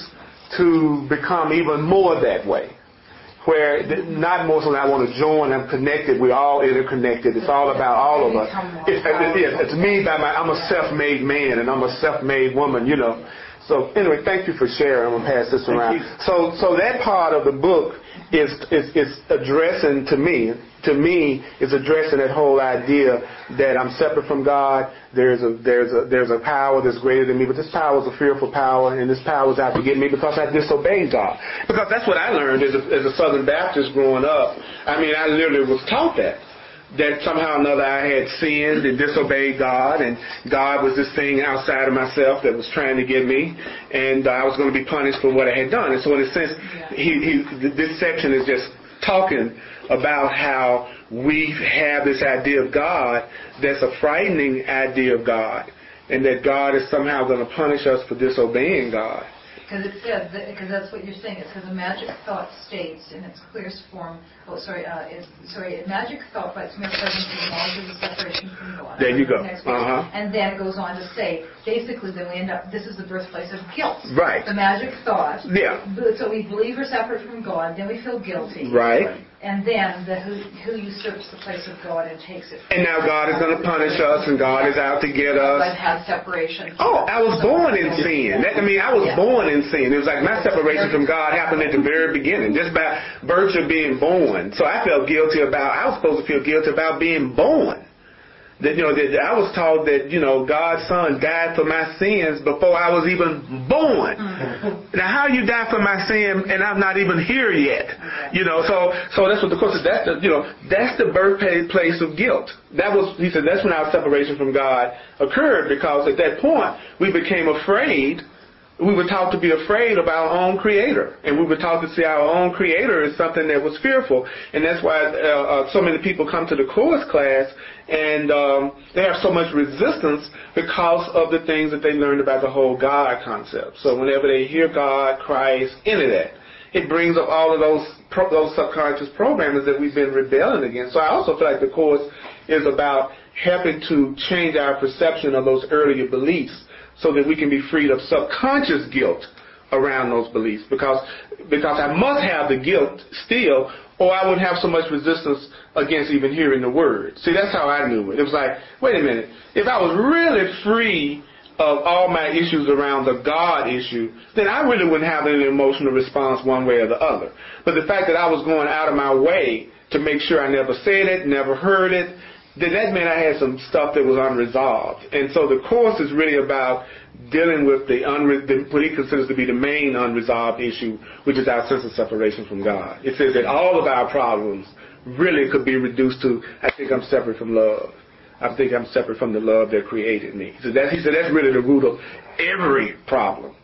Speaker 1: to become even more that way. Where not more so that I want to join, I'm connected, we're all interconnected, it's all about all of us. It's, it's, it's me, by my, I'm a self-made man and I'm a self-made woman, you know. So anyway, thank you for sharing. I'm going to pass this around. So so that part of the book is, is is addressing to me, to me, is addressing that whole idea that I'm separate from God. There's a there's a there's a power that's greater than me, but this power is a fearful power, and this power is out to get me because I disobeyed God. Because that's what I learned as a, as a Southern Baptist growing up. I mean, I literally was taught that. That somehow or another I had sinned and disobeyed God, and God was this thing outside of myself that was trying to get me, and uh, I was going to be punished for what I had done. And so in a sense, he, he, this section is just talking about how we have this idea of God that's a frightening idea of God, and that God is somehow going to punish us for disobeying God.
Speaker 8: Because it says, because that's what you're saying. It says a magic thought states in its clearest form. Oh, sorry, uh, is, sorry. A magic thought by its mere presence is knowledge of the separation from God.
Speaker 1: There you go. Uh-huh.
Speaker 8: And then it goes on to say, basically, then we end up. This is the birthplace of guilt.
Speaker 1: Right.
Speaker 8: The magic thought.
Speaker 1: Yeah.
Speaker 8: So we believe we're separate from God. Then we feel guilty.
Speaker 1: Right.
Speaker 8: And then the who, who usurps the place of God and takes it.
Speaker 1: And now God is going to punish us, and God is out to get us.
Speaker 8: I've had separation.
Speaker 1: Oh, I was born in sin. That, I mean, I was yeah. born in sin. It was like my separation from God happened at the very beginning, just by virtue of being born. So I felt guilty about. I was supposed to feel guilty about being born. That you know, that I was taught that you know God's Son died for my sins before I was even born. Mm-hmm. Now, how you die for my sin and I'm not even here yet? Okay. You know, so so that's what the course is. That's the you know that's the birthplace of guilt. That was he said that's when our separation from God occurred, because at that point we became afraid. We were taught to be afraid of our own Creator, and we were taught to see our own Creator as something that was fearful, and that's why uh, uh, so many people come to the course class, and um, they have so much resistance because of the things that they learned about the whole God concept. So whenever they hear God, Christ, any of that, it brings up all of those pro- those subconscious programs that we've been rebelling against. So I also feel like the course is about helping to change our perception of those earlier beliefs, so that we can be freed of subconscious guilt around those beliefs. Because because I must have the guilt still, or I wouldn't have so much resistance against even hearing the word. See, that's how I knew it. It was like, wait a minute, if I was really free of all my issues around the God issue, then I really wouldn't have any emotional response one way or the other. But the fact that I was going out of my way to make sure I never said it, never heard it, then that meant I had some stuff that was unresolved. And so the course is really about dealing with the, unre- the what he considers to be the main unresolved issue, which is our sense of separation from God. It says that all of our problems really could be reduced to, I think I'm separate from love. I think I'm separate from the love that created me. So that, he said that's really the root of every problem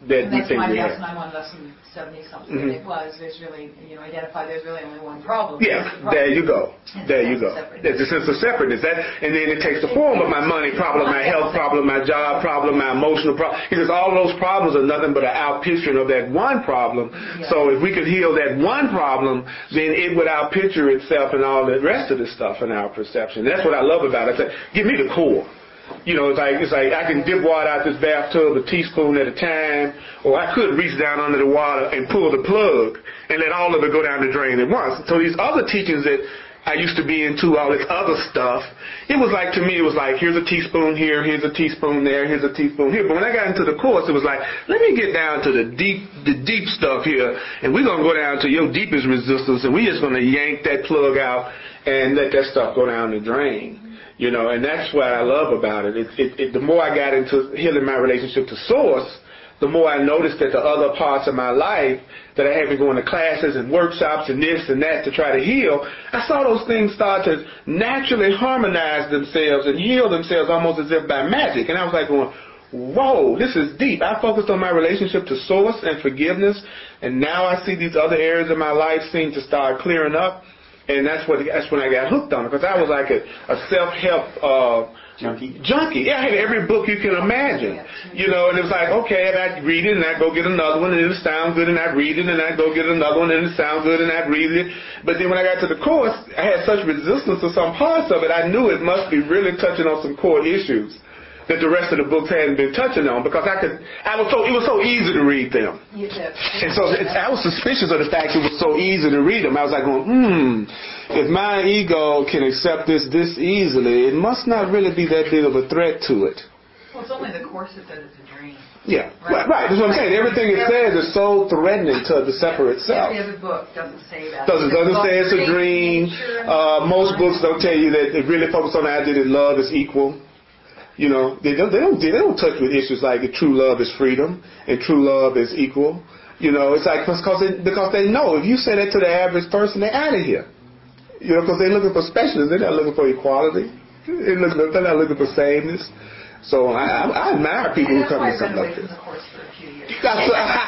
Speaker 1: that
Speaker 8: And
Speaker 1: we
Speaker 8: that's
Speaker 1: think
Speaker 8: my
Speaker 1: we
Speaker 8: lesson.
Speaker 1: have.
Speaker 8: I'm on lesson seventy something.
Speaker 1: Mhm.
Speaker 8: It was there's really you know identify there's really only one problem.
Speaker 1: Yeah,
Speaker 8: The problem.
Speaker 1: there you go.
Speaker 8: And
Speaker 1: There
Speaker 8: the
Speaker 1: you
Speaker 8: sense
Speaker 1: go.
Speaker 8: of separateness.
Speaker 1: There's a sense of separateness. That, and then it takes the form of my money problem, my health problem, my job problem, my emotional problem. Because all those problems are nothing but an outpicturing of that one problem.
Speaker 8: Yeah.
Speaker 1: So if we could heal that one problem, then it would outpicture itself and all the rest of the stuff in our perception. That's what I love about it. I say, give me the core. You know, it's like it's like I can dip water out this bathtub a teaspoon at a time, or I could reach down under the water and pull the plug and let all of it go down the drain at once. So these other teachings that I used to be into, all this other stuff, it was like, to me, it was like, here's a teaspoon here, here's a teaspoon there, here's a teaspoon here. But when I got into the Course, it was like, let me get down to the deep, the deep stuff here, and we're going to go down to your deepest resistance, and we're just going to yank that plug out and let that stuff go down the drain. You know, and that's what I love about it. It, it, it. The more I got into healing my relationship to Source, the more I noticed that the other parts of my life that I had been going to classes and workshops and this and that to try to heal, I saw those things start to naturally harmonize themselves and heal themselves almost as if by magic. And I was like going, whoa, this is deep. I focused on my relationship to Source and forgiveness, and now I see these other areas of my life seem to start clearing up. And that's what that's when I got hooked on it, because I was like a, a self-help uh,
Speaker 6: junkie.
Speaker 1: Junkie. Yeah, I had every book you can imagine. You know, and it was like, okay, and I'd read it, and I'd go get another one, and it would sound good, and I'd read it, and I'd go get another one, and it sound good, and I'd read it. But then when I got to the Course, I had such resistance to some parts of it, I knew it must be really touching on some core issues that the rest of the books hadn't been touching on, because I could, I was so, it was so easy to read them.
Speaker 8: You did.
Speaker 1: And so it's, I was suspicious of the fact it was so easy to read them. I was like going, hmm, if my ego can accept this this easily, it must not really be that big of a threat to it.
Speaker 8: Well, it's only the Course that says it's a dream.
Speaker 1: Yeah, right, right. That's what I'm saying. Everything it says is so threatening to the separate self.
Speaker 8: Every other book doesn't say that.
Speaker 1: Doesn't, doesn't say it's a dream. Uh, most books don't tell you that they really focus on the idea that love is equal. You know, they don't, they don't, they don't touch with issues like true love is freedom and true love is equal. You know, it's like, because they, because they know if you say that to the average person, they're out of here. You know, because they're looking for specialists. They're not looking for equality. They're, looking, they're not looking for sameness. So I, I, I admire people who come to something like this. That's,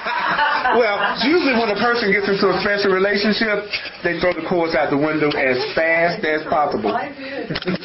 Speaker 1: well, usually when a person gets into a special relationship, they throw the Course out the window as fast as possible.